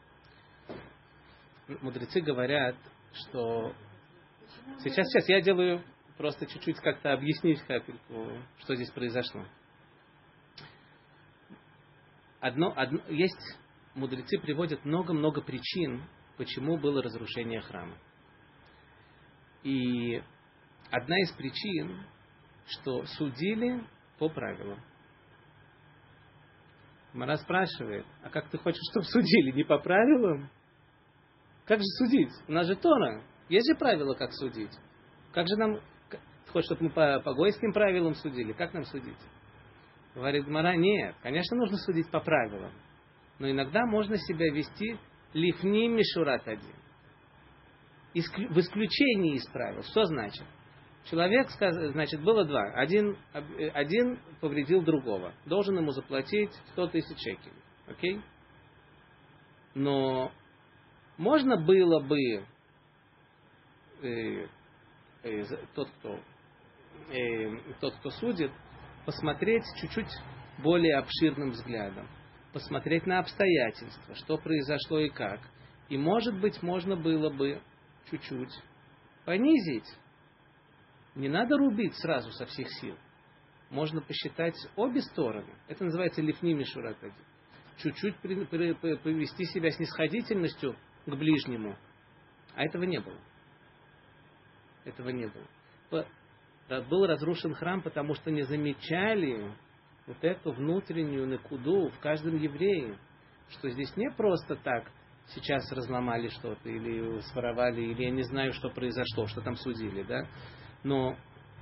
Мудрецы говорят, что... Сейчас я делаю просто чуть-чуть как-то объяснить капельку, что здесь произошло. Есть... Мудрецы приводят много-много причин, почему было разрушение храма. И одна из причин, что судили по правилам. Мара спрашивает: а как ты хочешь, чтобы судили? Не по правилам? Как же судить? У нас же Тора. Есть же правила, как судить. Как же нам... Ты хочешь, чтобы мы по гойским правилам судили? Как нам судить? Говорит Мара: нет, конечно, нужно судить по правилам. Но иногда можно себя вести лифни мишурат один. В исключении из правил. Что значит? Человек, значит, было два. Один повредил другого. Должен ему заплатить 100 тысяч шекелей. Окей? Но можно было бы тот, кто судит, посмотреть чуть-чуть более обширным взглядом. Посмотреть на обстоятельства, что произошло и как. И, может быть, можно было бы чуть-чуть понизить. Не надо рубить сразу со всех сил. Можно посчитать обе стороны. Это называется лифни мишурат один. Чуть-чуть повести себя снисходительностью к ближнему. А этого не было. Этого не было. Был разрушен храм, потому что не замечали вот эту внутреннюю накуду в каждом еврее. Что здесь не просто так сейчас разломали что-то, или своровали, или я не знаю, что произошло, что там судили, да. Но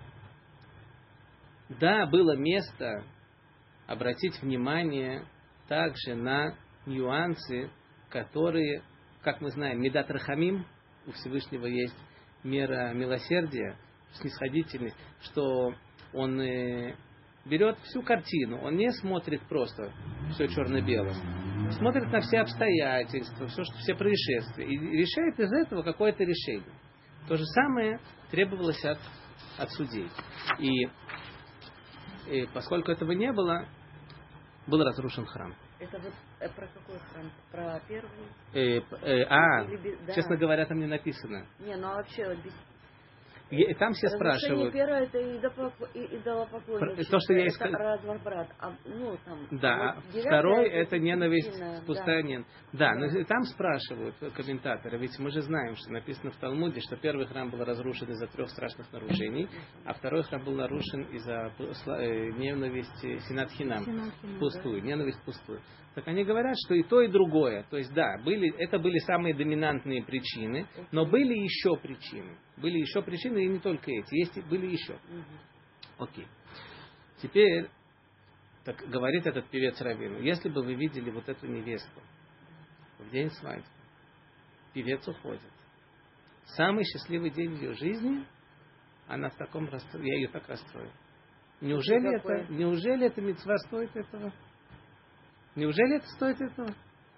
да, было место обратить внимание также на нюансы, которые, как мы знаем, медат рахамим, у Всевышнего есть мера милосердия, снисходительность, что он берет всю картину, он не смотрит просто все черно-белым, смотрит на все обстоятельства, все происшествия и решает из этого какое-то решение. То же самое требовалось от судей. И поскольку этого не было, был разрушен храм. Это вот про какой храм? Про первый? Да. Честно говоря, там не написано. Не, ну а вообще вот И там все спрашивают. Первое это идолопоклонничество. То, что я искал. Разврат. Да, вот второй это ненависть, да. пустая. Да, но там спрашивают комментаторы, ведь мы же знаем, что написано в Талмуде, что первый храм был разрушен из-за 3 страшных нарушений, а второй храм был нарушен из-за ненависти Синат Хинам, пустую, ненависть пустую. Так они говорят, что и то, и другое. То есть, да, это были самые доминантные причины, но были еще причины. Были еще причины, и не только эти. Были еще. Окей. Теперь, так говорит этот певец Равину, если бы вы видели вот эту невесту в день свадьбы, певец уходит. Самый счастливый день ее жизни, она в таком расстройстве, я ее так расстрою. Неужели эта мицва стоит этого? Неужели это стоит этого?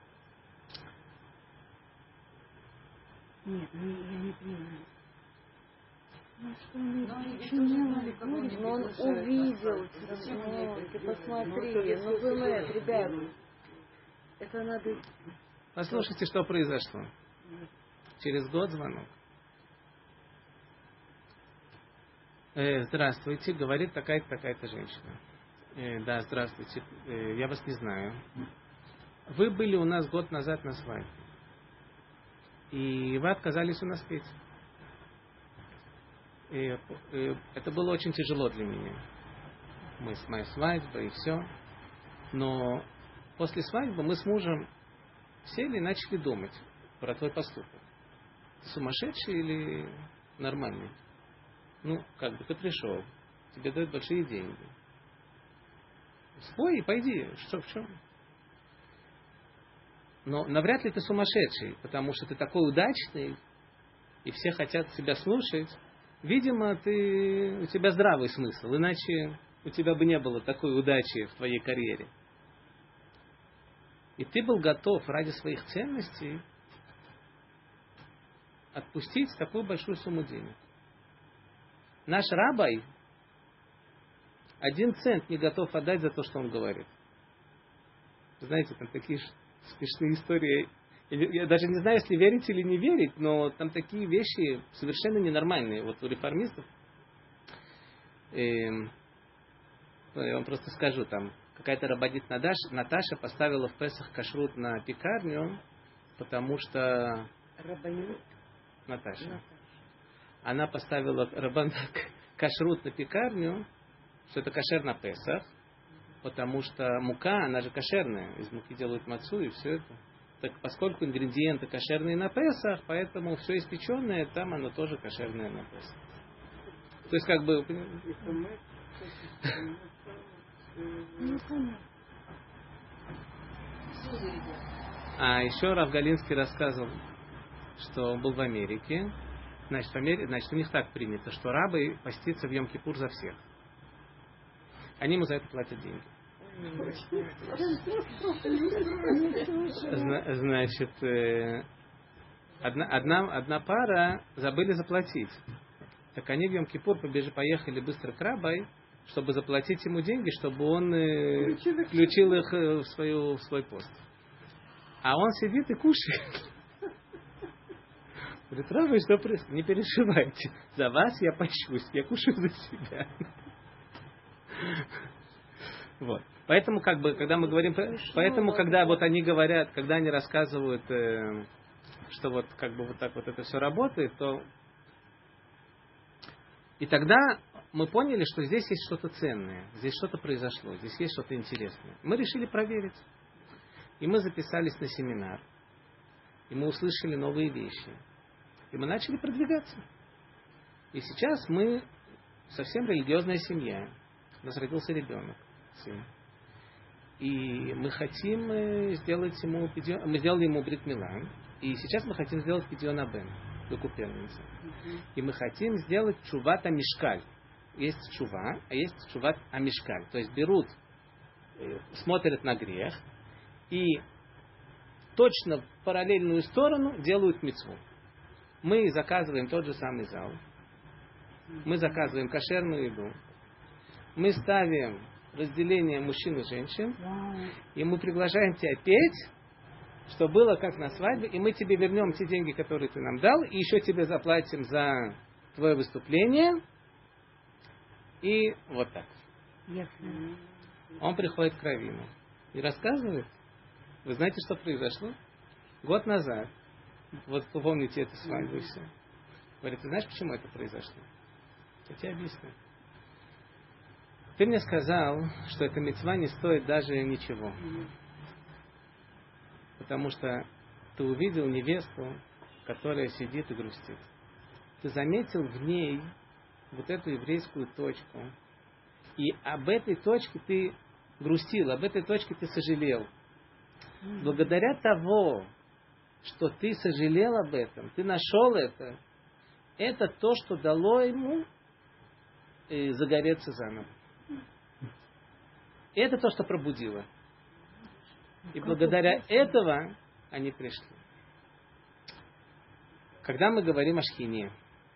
Нет, я не понимаю. Но он увидел, ты посмотри, ребят, это надо... Послушайте, что произошло. Через год звонок. Здравствуйте, говорит такая-то, такая-то женщина. Да, здравствуйте, я вас не знаю. Вы были у нас год назад на свадьбе. И вы отказались у нас петь. И это было очень тяжело для меня. моя свадьба и все. Но после свадьбы мы с мужем сели и начали думать про твой поступок. Ты сумасшедший или нормальный? Ну, как бы ты пришел, тебе дают большие деньги. Спой и пойди, что в чем? Но навряд ли ты сумасшедший, потому что ты такой удачный, и все хотят тебя слушать. Видимо, у тебя здравый смысл, иначе у тебя бы не было такой удачи в твоей карьере. И ты был готов ради своих ценностей отпустить такую большую сумму денег. Наш рабай 1 цент не готов отдать за то, что он говорит. Знаете, там такие смешные истории. Я даже не знаю, если верить или не верить, но там такие вещи совершенно ненормальные. Вот у реформистов, я вам просто скажу, там какая-то рабанит Наташа поставила в Песах кашрут на пекарню, потому что... Рабанит Наташа. Она поставила кашрут на пекарню, что это кошер на Песах, потому что мука, она же кошерная, из муки делают мацу и все это. Так поскольку ингредиенты кошерные на Песах, поэтому все испеченное, там оно тоже кошерное на Песах. То есть как бы... А еще Рав Галинский рассказывал, что он был в Америке. Значит, у них так принято, что рабы постятся в Йом-Кипур за всех. Они ему за это платят деньги. Значит, одна пара забыли заплатить. Так они в Йом-Кипур поехали быстро к рабай, чтобы заплатить ему деньги, чтобы он включил их в свой пост. А он сидит и кушает. Говорит, рабай, что происходит? Не переживайте. За вас я пощусь, я кушаю за себя. Вот. Поэтому, как бы, когда мы говорим, когда вот они говорят, когда они рассказывают, что вот как бы вот так вот это все работает, то и тогда мы поняли, что здесь есть что-то ценное, здесь что-то произошло, здесь есть что-то интересное. Мы решили проверить. И мы записались на семинар. И мы услышали новые вещи. И мы начали продвигаться. И сейчас мы совсем религиозная семья. У нас родился ребенок, сын. И мы хотим сделать ему мы сделали ему брит мила. И сейчас мы хотим сделать пидьон абен, дуку первенца. И мы хотим сделать чуват амишкаль. Есть чува, а есть чуват амишкаль. То есть берут, смотрят на грех и точно в параллельную сторону делают мицву. Мы заказываем тот же самый зал. Мы заказываем кошерную еду. Мы ставим разделение мужчин и женщин. И мы приглашаем тебя петь, что было как на свадьбе. И мы тебе вернем те деньги, которые ты нам дал. И еще тебе заплатим за твое выступление. И вот так. Он приходит к раввину и рассказывает. Вы знаете, что произошло? Год назад. Вот вы помните эту свадьбу и все. Говорит, ты знаешь, почему это произошло? Я тебе объясню. Ты мне сказал, что эта мицва не стоит даже ничего. Потому что ты увидел невесту, которая сидит и грустит. Ты заметил в ней вот эту еврейскую точку. И об этой точке ты грустил, об этой точке ты сожалел. Благодаря того, что ты сожалел об этом, ты нашел это то, что дало ему загореться заново. Это то, что пробудило. И благодаря этого они пришли. Когда мы говорим о шхине,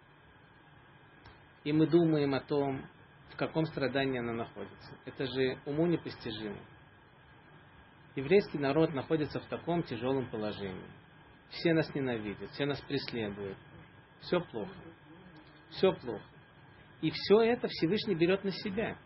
и мы думаем о том, в каком страдании она находится, это же уму непостижимо. Еврейский народ находится в таком тяжелом положении. Все нас ненавидят, все нас преследуют. Все плохо. Все плохо. И все это Всевышний берет на себя.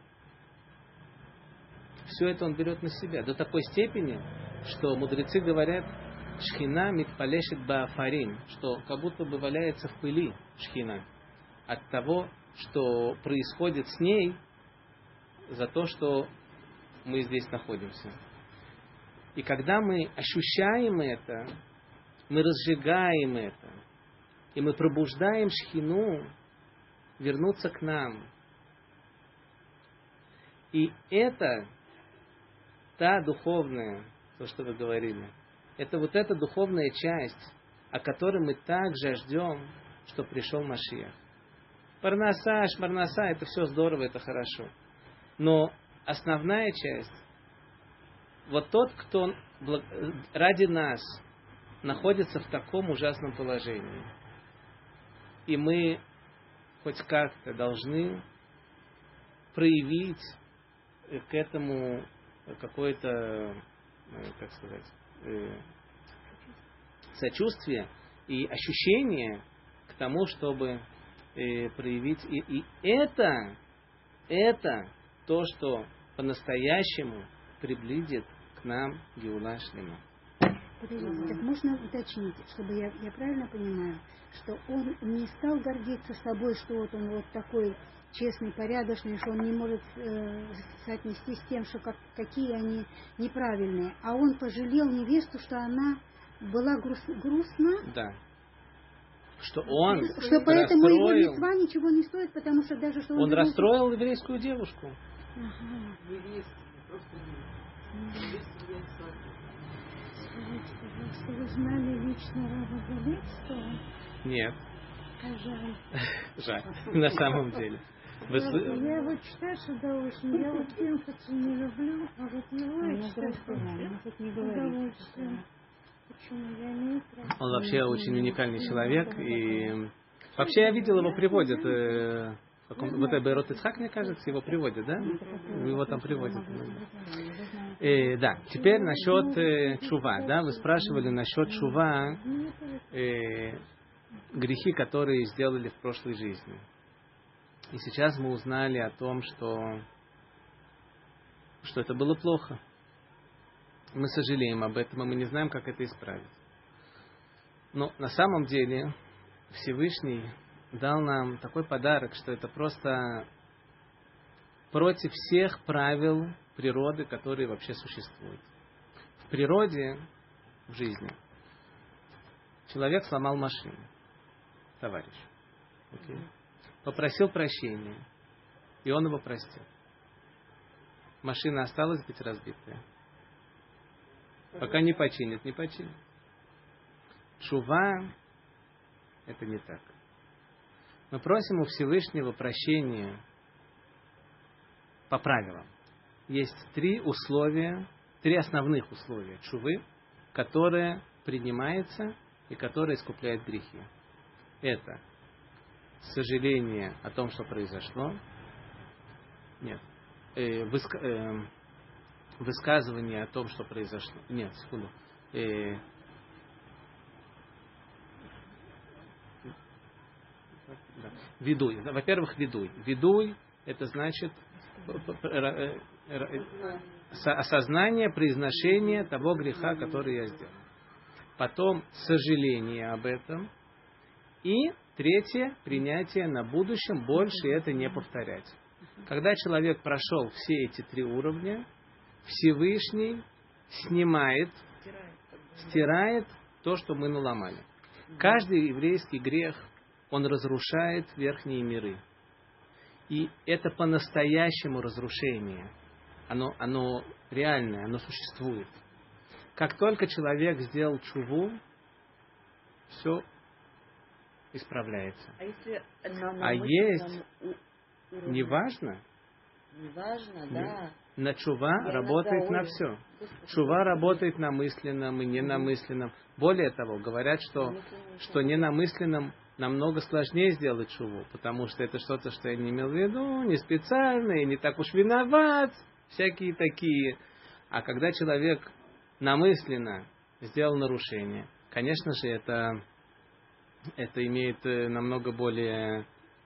Все это он берет на себя. До такой степени, что мудрецы говорят, шхина митпалешет баафарим, что как будто бы валяется в пыли шхина. От того, что происходит с ней за то, что мы здесь находимся. И когда мы ощущаем это, мы разжигаем это, и мы пробуждаем шхину вернуться к нам. И это та духовная, то, что вы говорили, это вот эта духовная часть, о которой мы также ждем, что пришел Машиах. Парнаса, шмарнаса, это все здорово, это хорошо. Но основная часть, вот тот, кто ради нас находится в таком ужасном положении, и мы хоть как-то должны проявить к этому какое-то, как сказать, сочувствие и ощущение к тому, чтобы проявить. И это то, что по-настоящему приблизит к нам Геула Шлема. Подождите, так можно уточнить, чтобы я правильно понимаю, что он не стал гордиться собой, что вот он вот такой честный, порядочный, что он не может соотнести с тем, что какие они неправильные, а он пожалел невесту, что она была грустна? Да. Что он что поэтому его митцва ничего не стоит, потому что даже что он расстроил еврейскую девушку. Ага. Скажите, пожалуйста, вы знали лично Рава Галецкого? Нет. А жаль. Жаль, на самом деле. Я вот читаю с удовольствием. Я вот Пинхаса не люблю, а вот его я читаю с удовольствием. Почему я не право? Он вообще очень уникальный человек. И вообще я видел, его приводят. Вот Эберот Ицхак, мне кажется, его приводят, да? Его там приводят. Да, теперь насчет чува. Да? Вы спрашивали насчет чува, грехи, которые сделали в прошлой жизни. И сейчас мы узнали о том, что это было плохо. Мы сожалеем об этом, и мы не знаем, как это исправить. Но на самом деле Всевышний дал нам такой подарок, что это просто против всех правил природы, которые вообще существуют. В природе, в жизни, человек сломал машину, товарищ. Okay. Попросил прощения, и он его простил. Машина осталась быть разбитая. Пока не починит, не починит. Чува – это не так. Мы просим у Всевышнего прощения по правилам. Есть три основных условия чувы, которые принимаются и которые искупляют грехи. Это сожаление о том, что произошло. Нет. Высказывание о том, что произошло. Нет, секунду. Видуй. Во-первых, видуй. Видуй – это значит осознание, произношение того греха, который я сделал. Потом сожаление об этом. И третье – принятие на будущем, больше это не повторять. Когда человек прошел все эти три уровня, Всевышний стирает то, что мы наломали. Каждый еврейский грех, он разрушает верхние миры. И это по-настоящему разрушение. Оно реальное, оно существует. Как только человек сделал чуву, все исправляется. А есть, неважно, да. На чува работает на все. Чува работает на мысленном и ненамысленном. Более того, говорят, что ненамысленном намного сложнее сделать чуву, потому что это что-то, что я не имел в виду, не специально, и не так уж виноват, всякие такие. А когда человек намысленно сделал нарушение, конечно же, это имеет намного более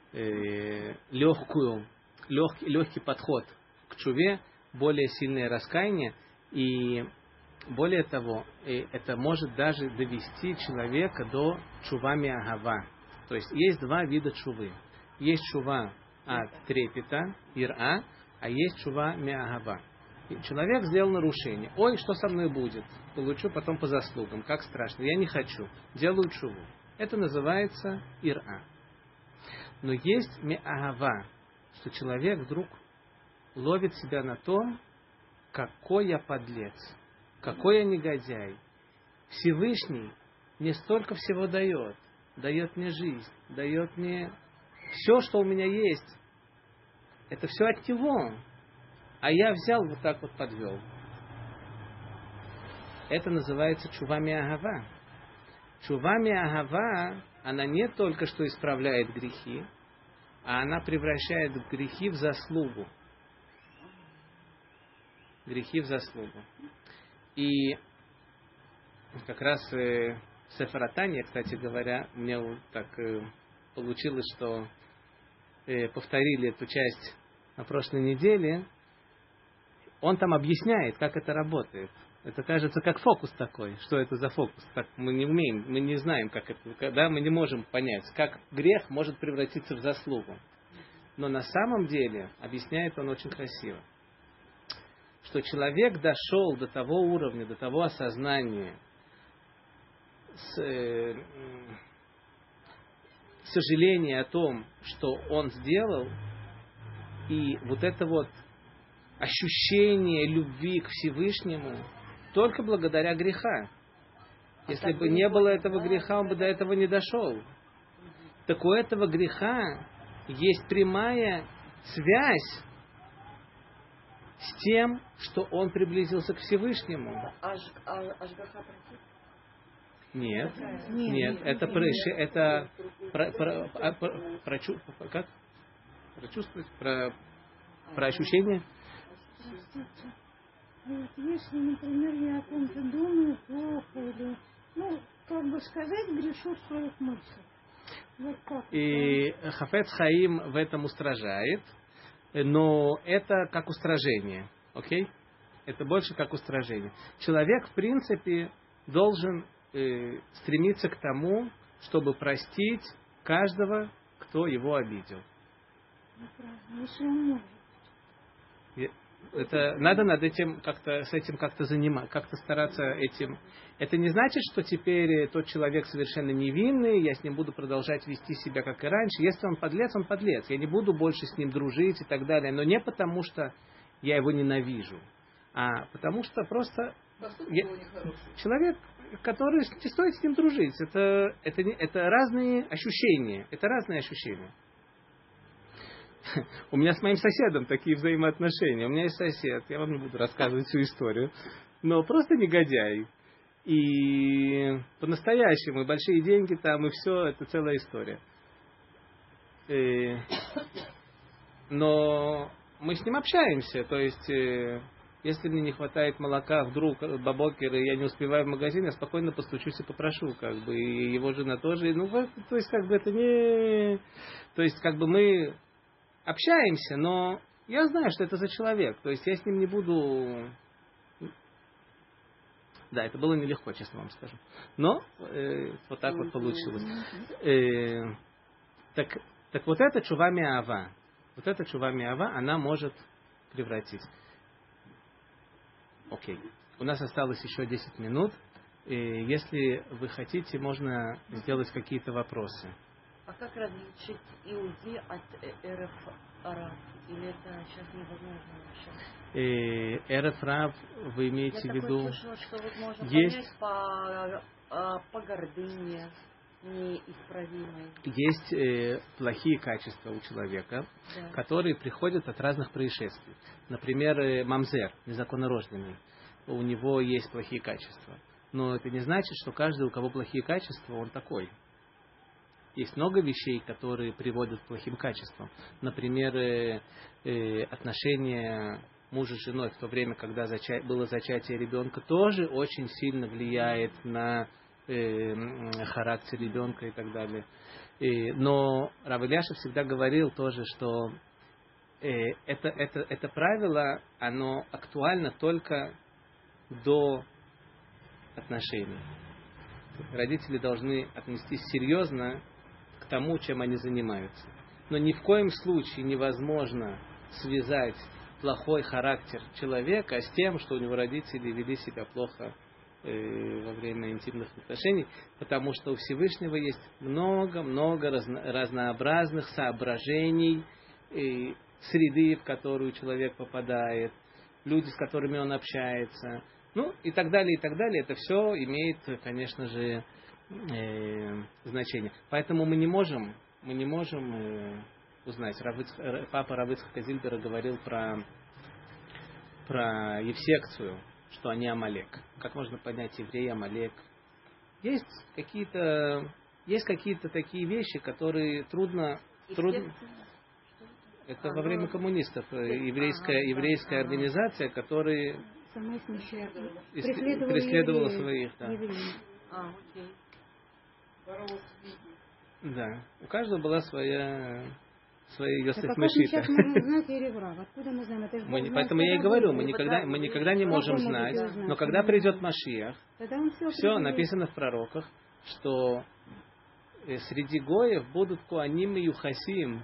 легкий подход к чуве, более сильное раскаяние, и более того, это может даже довести человека до чува миагава. То есть есть два вида чувы. Есть чува от трепета, ира, а а есть чува миагава. Человек сделал нарушение. Ой, что со мной будет? Получу потом по заслугам. Как страшно. Я не хочу. Делаю чуву. Это называется ира. Но есть миагава, что человек вдруг ловит себя на том, какой я подлец, какой я негодяй. Всевышний мне столько всего дает. Дает мне жизнь, дает мне все, что у меня есть. Это все от него. А я взял вот так вот подвел. Это называется чува миагава. Чува миагава, она не только что исправляет грехи, а она превращает грехи в заслугу. Грехи в заслугу. И как раз Сефер ха-Таня, кстати говоря, мне вот так получилось, что повторили эту часть на прошлой неделе. Он там объясняет, как это работает. Это кажется как фокус такой. Что это за фокус? Так мы не умеем, мы не знаем, как это, да, мы не можем понять, как грех может превратиться в заслугу. Но на самом деле, объясняет он очень красиво, что человек дошел до того уровня, до того осознания, сожаления о том, что он сделал, и вот это вот ощущение любви к Всевышнему только благодаря греха. Если бы не было этого греха, он бы до этого не дошел. Так у этого греха есть прямая связь с тем, что он приблизился к Всевышнему. Ашгаха против? Нет, это как? Прочувствовать, про ощущение. Простите. Вот если, например, я о ком-то думаю плохо или, как бы сказать, грешу в своих мыслях. Вот как. И Хафец Хаим в этом устражает, но это как устражение, окей? Это больше как устражение. Человек, в принципе, должен стремиться к тому, чтобы простить каждого, кто его обидел. Если он может. Это надо над этим с этим как-то заниматься, как-то стараться этим. Это не значит, что теперь тот человек совершенно невинный, я с ним буду продолжать вести себя как и раньше. Если он подлец, он подлец. Я не буду больше с ним дружить и так далее. Но не потому, что я его ненавижу, а потому что просто человек, который не стоит с ним дружить. Это разные ощущения. Это разные ощущения. У меня с моим соседом такие взаимоотношения. У меня есть сосед, я вам не буду рассказывать всю историю, но просто негодяй. И по-настоящему, и большие деньги там, и все, это целая история. Но мы с ним общаемся, то есть, если мне не хватает молока вдруг бабокер, и я не успеваю в магазин, я спокойно постучусь и попрошу, как бы, и его жена тоже, то есть, как бы, это не... То есть, как бы, мы общаемся, но я знаю, что это за человек. То есть я с ним не буду... Да, это было нелегко, честно вам скажу. Но вот так вот получилось. Так вот эта чува миагава. Вот эта чува миагава, она может превратить. Окей. У нас осталось еще 10 минут. Если вы хотите, можно сделать какие-то вопросы. А как различить иуди от эреф рав? Или это сейчас невозможно вообще? Эреф рав, вы имеете в виду... Я такое чувство, что вот можно есть... понять по гордыне неисправимой. Есть плохие качества у человека, да, которые приходят от разных происшествий. Например, мамзер, незаконнорожденный. У него есть плохие качества. Но это не значит, что каждый, у кого плохие качества, он такой. Есть много вещей, которые приводят к плохим качествам. Например, отношения мужа с женой в то время, когда было зачатие ребенка, тоже очень сильно влияет на характер ребенка и так далее. Но Рав Ильяша всегда говорил тоже, что это правило, оно актуально только до отношений. Родители должны отнестись серьезно к тому, чем они занимаются. Но ни в коем случае невозможно связать плохой характер человека с тем, что у него родители вели себя плохо во время интимных отношений, потому что у Всевышнего есть много-много разнообразных соображений, среды, в которую человек попадает, люди, с которыми он общается, ну и так далее, и так далее. Это все имеет, конечно же, значение. Поэтому мы не можем узнать. Папа Рав Ицхак Зильбера говорил про Евсекцию, что они Амалек. Как можно понять еврей Амалек? Есть какие-то такие вещи, которые трудно. Это во время коммунистов еврейская организация, которая преследовала своих. Да. Окей. Да. У каждого была своя Йосеф Мешита. Как мы сейчас можем знать Ереврав? Откуда мы знаем? Это же Поэтому я и говорю, мы никогда не можем знать. Но когда придет Машиах, все написано в пророках, что среди гоев будут Коаним и Юхасим.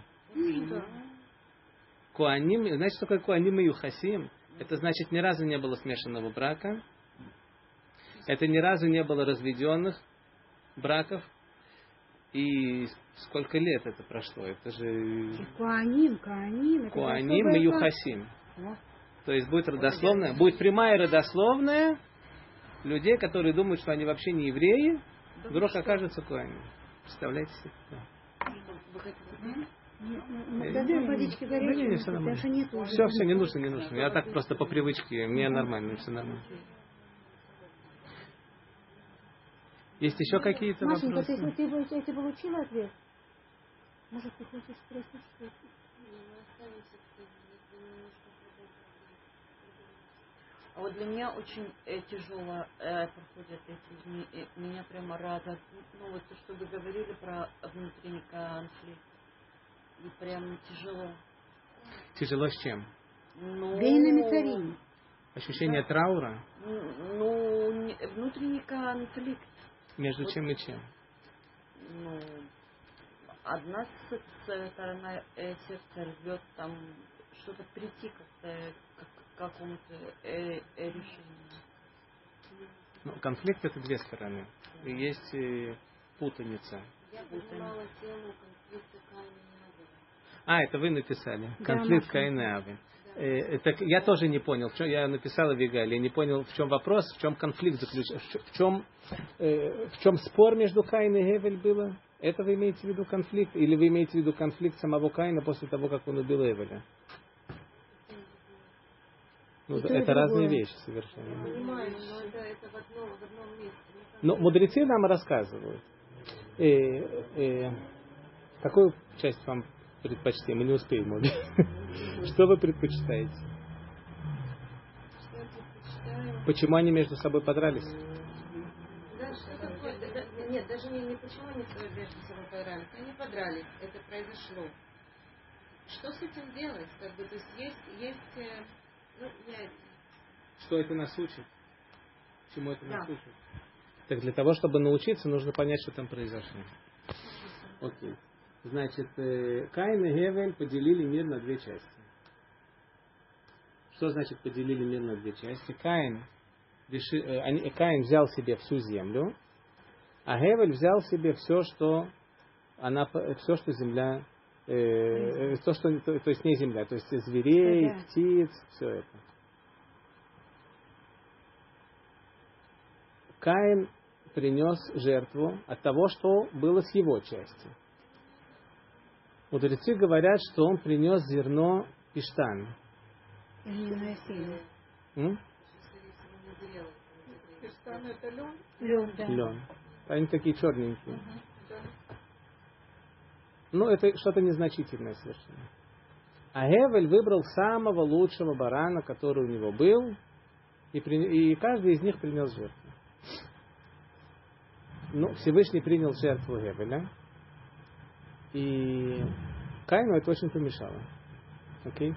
Коаним, знаете, что такое Коаним и Юхасим? Это значит, ни разу не было смешанного брака. Это ни разу не было разведенных браков. И сколько лет это прошло? Это же... Коаним. Коаним и Юхасим. То есть будет родословная, будет прямая родословная людей, которые думают, что они вообще не евреи, вдруг окажутся коаним. Представляете себе? Водички горячие, все нормально. даже нету. Все, не нужно. Я так просто по привычке, мне нормально, все нормально. Есть еще какие-то Машенька, вопросы? ты получила ответ? Может, ты хочешь спросить что-то? А вот для меня очень тяжело проходят эти дни. Меня прямо радует. Ну вот то, что вы говорили про внутренний конфликт. И прям тяжело. Тяжело с чем? Бейнами царим. Ощущение траура? Внутренний конфликт. Между чем и чем? Одна сторона сердца рвет там что-то прийти как-то к какому-то решению. Конфликт — это две стороны. И есть путаница. Я понимала тему конфликта Каина и Авеля. Это вы написали. Конфликт Каина и Авеля. Я тоже не понял, я написала Вигаль, я не понял, в чем вопрос, в чем конфликт заключается, в чем спор между Каин и Эвель было. Это вы имеете в виду конфликт? Или вы имеете в виду конфликт самого Каина после того, как он убил Эвеля? Это разные вещи совершенно. Я понимаю, но это в одном месте. Но мудрецы нам рассказывают. Какую часть вам предпочтем? Мы не успеем обе. Что вы предпочитаете? Что я предпочитаю? Почему они между собой подрались? Да, что такое? Нет, даже не почему они между собой подрались. Они подрались, это произошло. Что с этим делать? То есть Что это нас учит? Чему это нас учит? Так для того, чтобы научиться, нужно понять, что там произошло. Окей. Значит, Каин и Гевель поделили мир на две части. Что значит поделили мир на две части? Каин взял себе всю землю, а Гевель взял себе все, что земля, то есть не земля, то есть зверей, птиц, все это. Каин принес жертву от того, что было с его части. Мудрецы говорят, что он принес зерно пиштан. Пиштан это лен? Лен. Они такие черненькие. Это что-то незначительное совершенно. А Гевель выбрал самого лучшего барана, который у него был, и каждый из них принес жертву. Всевышний принял жертву Гевеля, и Каину это очень помешало. Окей?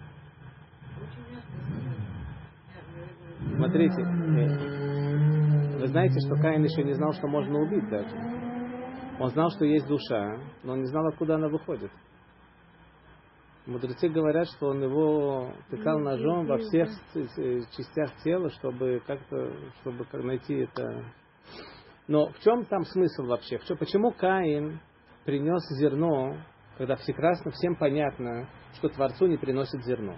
Смотрите, вы знаете, что Каин еще не знал, что можно убить даже. Он знал, что есть душа, но он не знал, откуда она выходит. Мудрецы говорят, что он его тыкал ножом во всех частях тела, чтобы найти это. Но в чем там смысл вообще? Почему Каин принес зерно, когда прекрасно всем понятно, что Творцу не приносит зерно?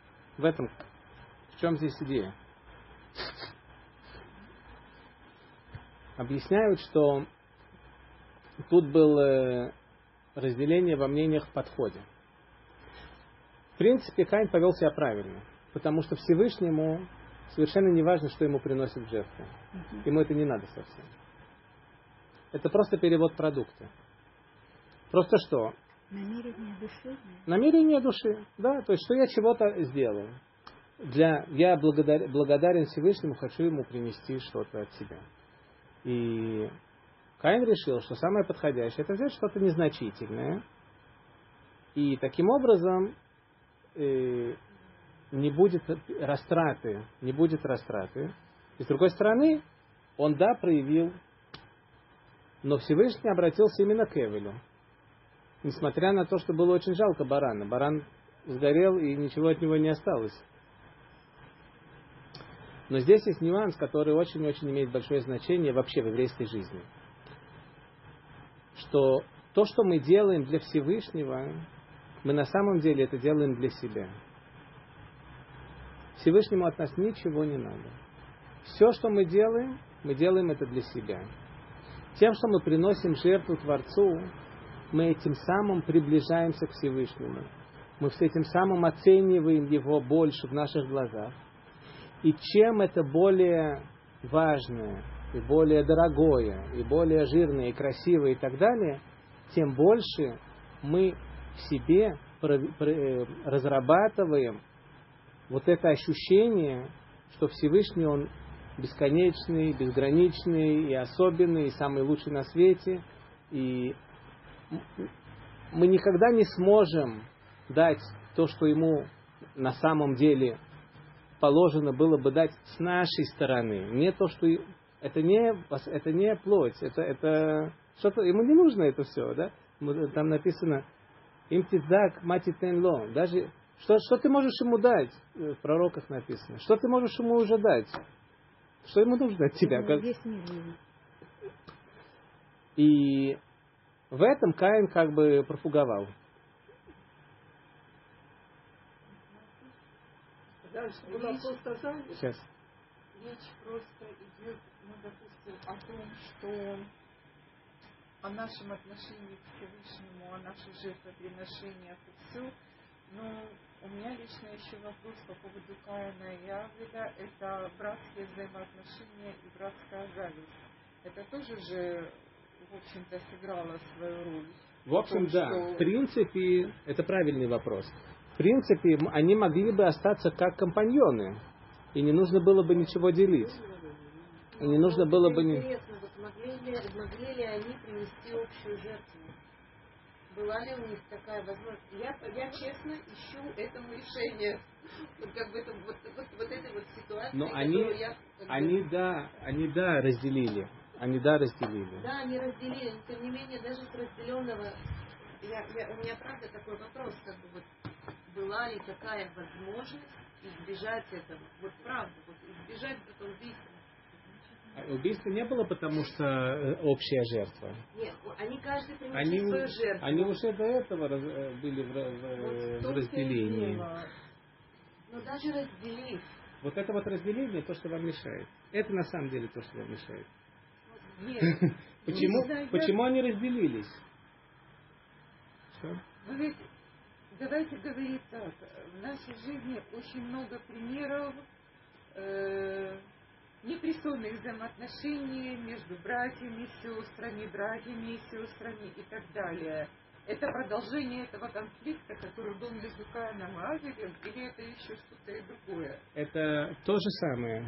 В чем здесь идея? Объясняют, что тут было разделение во мнениях в подходе. В принципе, Каин повел себя правильно, потому что Всевышнему совершенно не важно, что ему приносят в жертву. Ему это не надо совсем. Это просто перевод продукта. Просто что? Намерение души. Намерение души, да. То есть, что я чего-то сделал. Я благодарен Всевышнему, хочу ему принести что-то от себя. И Каин решил, что самое подходящее — это взять что-то незначительное. И таким образом не будет растраты. И с другой стороны, он, проявил, но Всевышний обратился именно к Эвелю. Несмотря на то, что было очень жалко барана. Баран сгорел, и ничего от него не осталось. Но здесь есть нюанс, который очень-очень имеет большое значение вообще в еврейской жизни. Что то, что мы делаем для Всевышнего, мы на самом деле это делаем для себя. Всевышнему от нас ничего не надо. Все, что мы делаем это для себя. Тем, что мы приносим жертву Творцу, мы этим самым приближаемся к Всевышнему. Мы этим самым оцениваем Его больше в наших глазах. И чем это более важное, и более дорогое, и более жирное, и красивое, и так далее, тем больше мы в себе разрабатываем вот это ощущение, что Всевышний, Он бесконечный, безграничный, и особенный, и самый лучший на свете. И мы никогда не сможем дать то, что Ему на самом деле положено было бы дать с нашей стороны. Не то, что это не плоть, это что-то, ему не нужно это все, да? Там написано им тидак матитен ло. Даже что ты можешь ему дать? В пророках написано. Что ты можешь ему уже дать? Что ему нужно от тебя? И в этом Каин профуговал. Сейчас. Речь просто идет, допустим, о том, что о нашем отношении к Всевышнему, о наших жертвоприношениях и все. Но у меня лично еще вопрос по поводу Каина и Авеля. Это братские взаимоотношения и братская зависть. Это тоже же, в общем-то, сыграло свою роль. В общем, в принципе, это правильный вопрос. В принципе, они могли бы остаться как компаньоны, и не нужно было бы ничего делить. И не нужно было бы... Интересно, могли ли они принести общую жертву? Была ли у них такая возможность? Я честно ищу этому решение. Вот этой ситуации, но которую я... Они разделили. Да, они разделили, но тем не менее, даже с разделенного... у меня правда такой вопрос, была ли такая возможность избежать этого? Вот правда, избежать убийства. Убийства не было, потому что общая жертва. Нет, они каждый принесли свою жертву. Они уже до этого были в разделении. Но даже разделив. Вот это разделение, то, что вам мешает. Это на самом деле то, что вам мешает. Нет. Почему они разделились? Что? Но ведь давайте говорить так. В нашей жизни очень много примеров непристойных взаимоотношений между братьями, сестрами, братьями и сестрами и так далее. Это продолжение этого конфликта, который был между Каином и Авелем, или это еще что-то и другое? Это то же самое.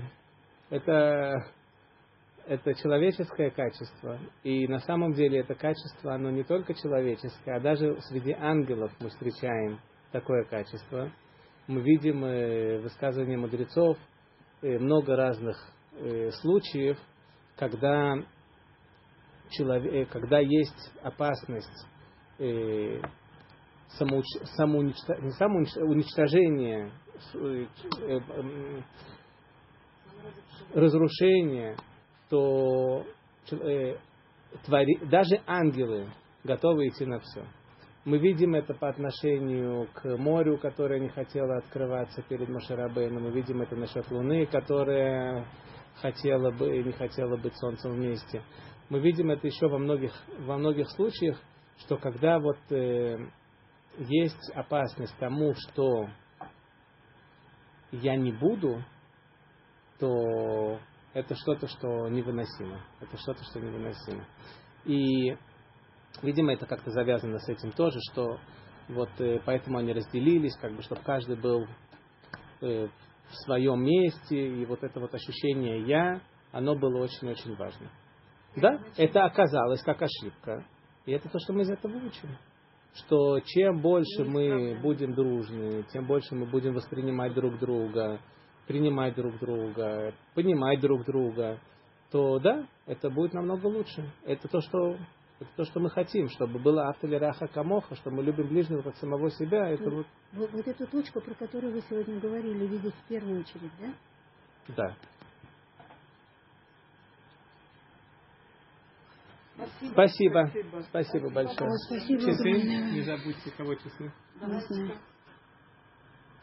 Это человеческое качество. И на самом деле это качество, оно не только человеческое, а даже среди ангелов мы встречаем такое качество. Мы видим высказывания мудрецов, много разных случаев, когда есть опасность уничтожение, разрушение, то даже ангелы готовы идти на все. Мы видим это по отношению к морю, которое не хотело открываться перед Моше Рабейну. Мы видим это насчет Луны, которая не хотела быть Солнцем вместе. Мы видим это еще во многих случаях, что когда есть опасность тому, что я не буду, то это что-то, что невыносимо. И, видимо, это как-то завязано с этим тоже, что поэтому они разделились, чтобы каждый был в своем месте, и это ощущение «я», оно было очень-очень важно. Да, это оказалось как ошибка. И это то, что мы из этого учим. Что чем больше мы будем дружны, тем больше мы будем воспринимать друг друга, принимать друг друга, понимать друг друга, то да, это будет намного лучше. Это то, что мы хотим, чтобы было автоле раха камоха, что мы любим ближнего как самого себя. Это вот эту точку, про которую вы сегодня говорили, видеть в первую очередь, да? Да. Спасибо большое. Спасибо. Часы, не забудьте, кого часы. Не знаю.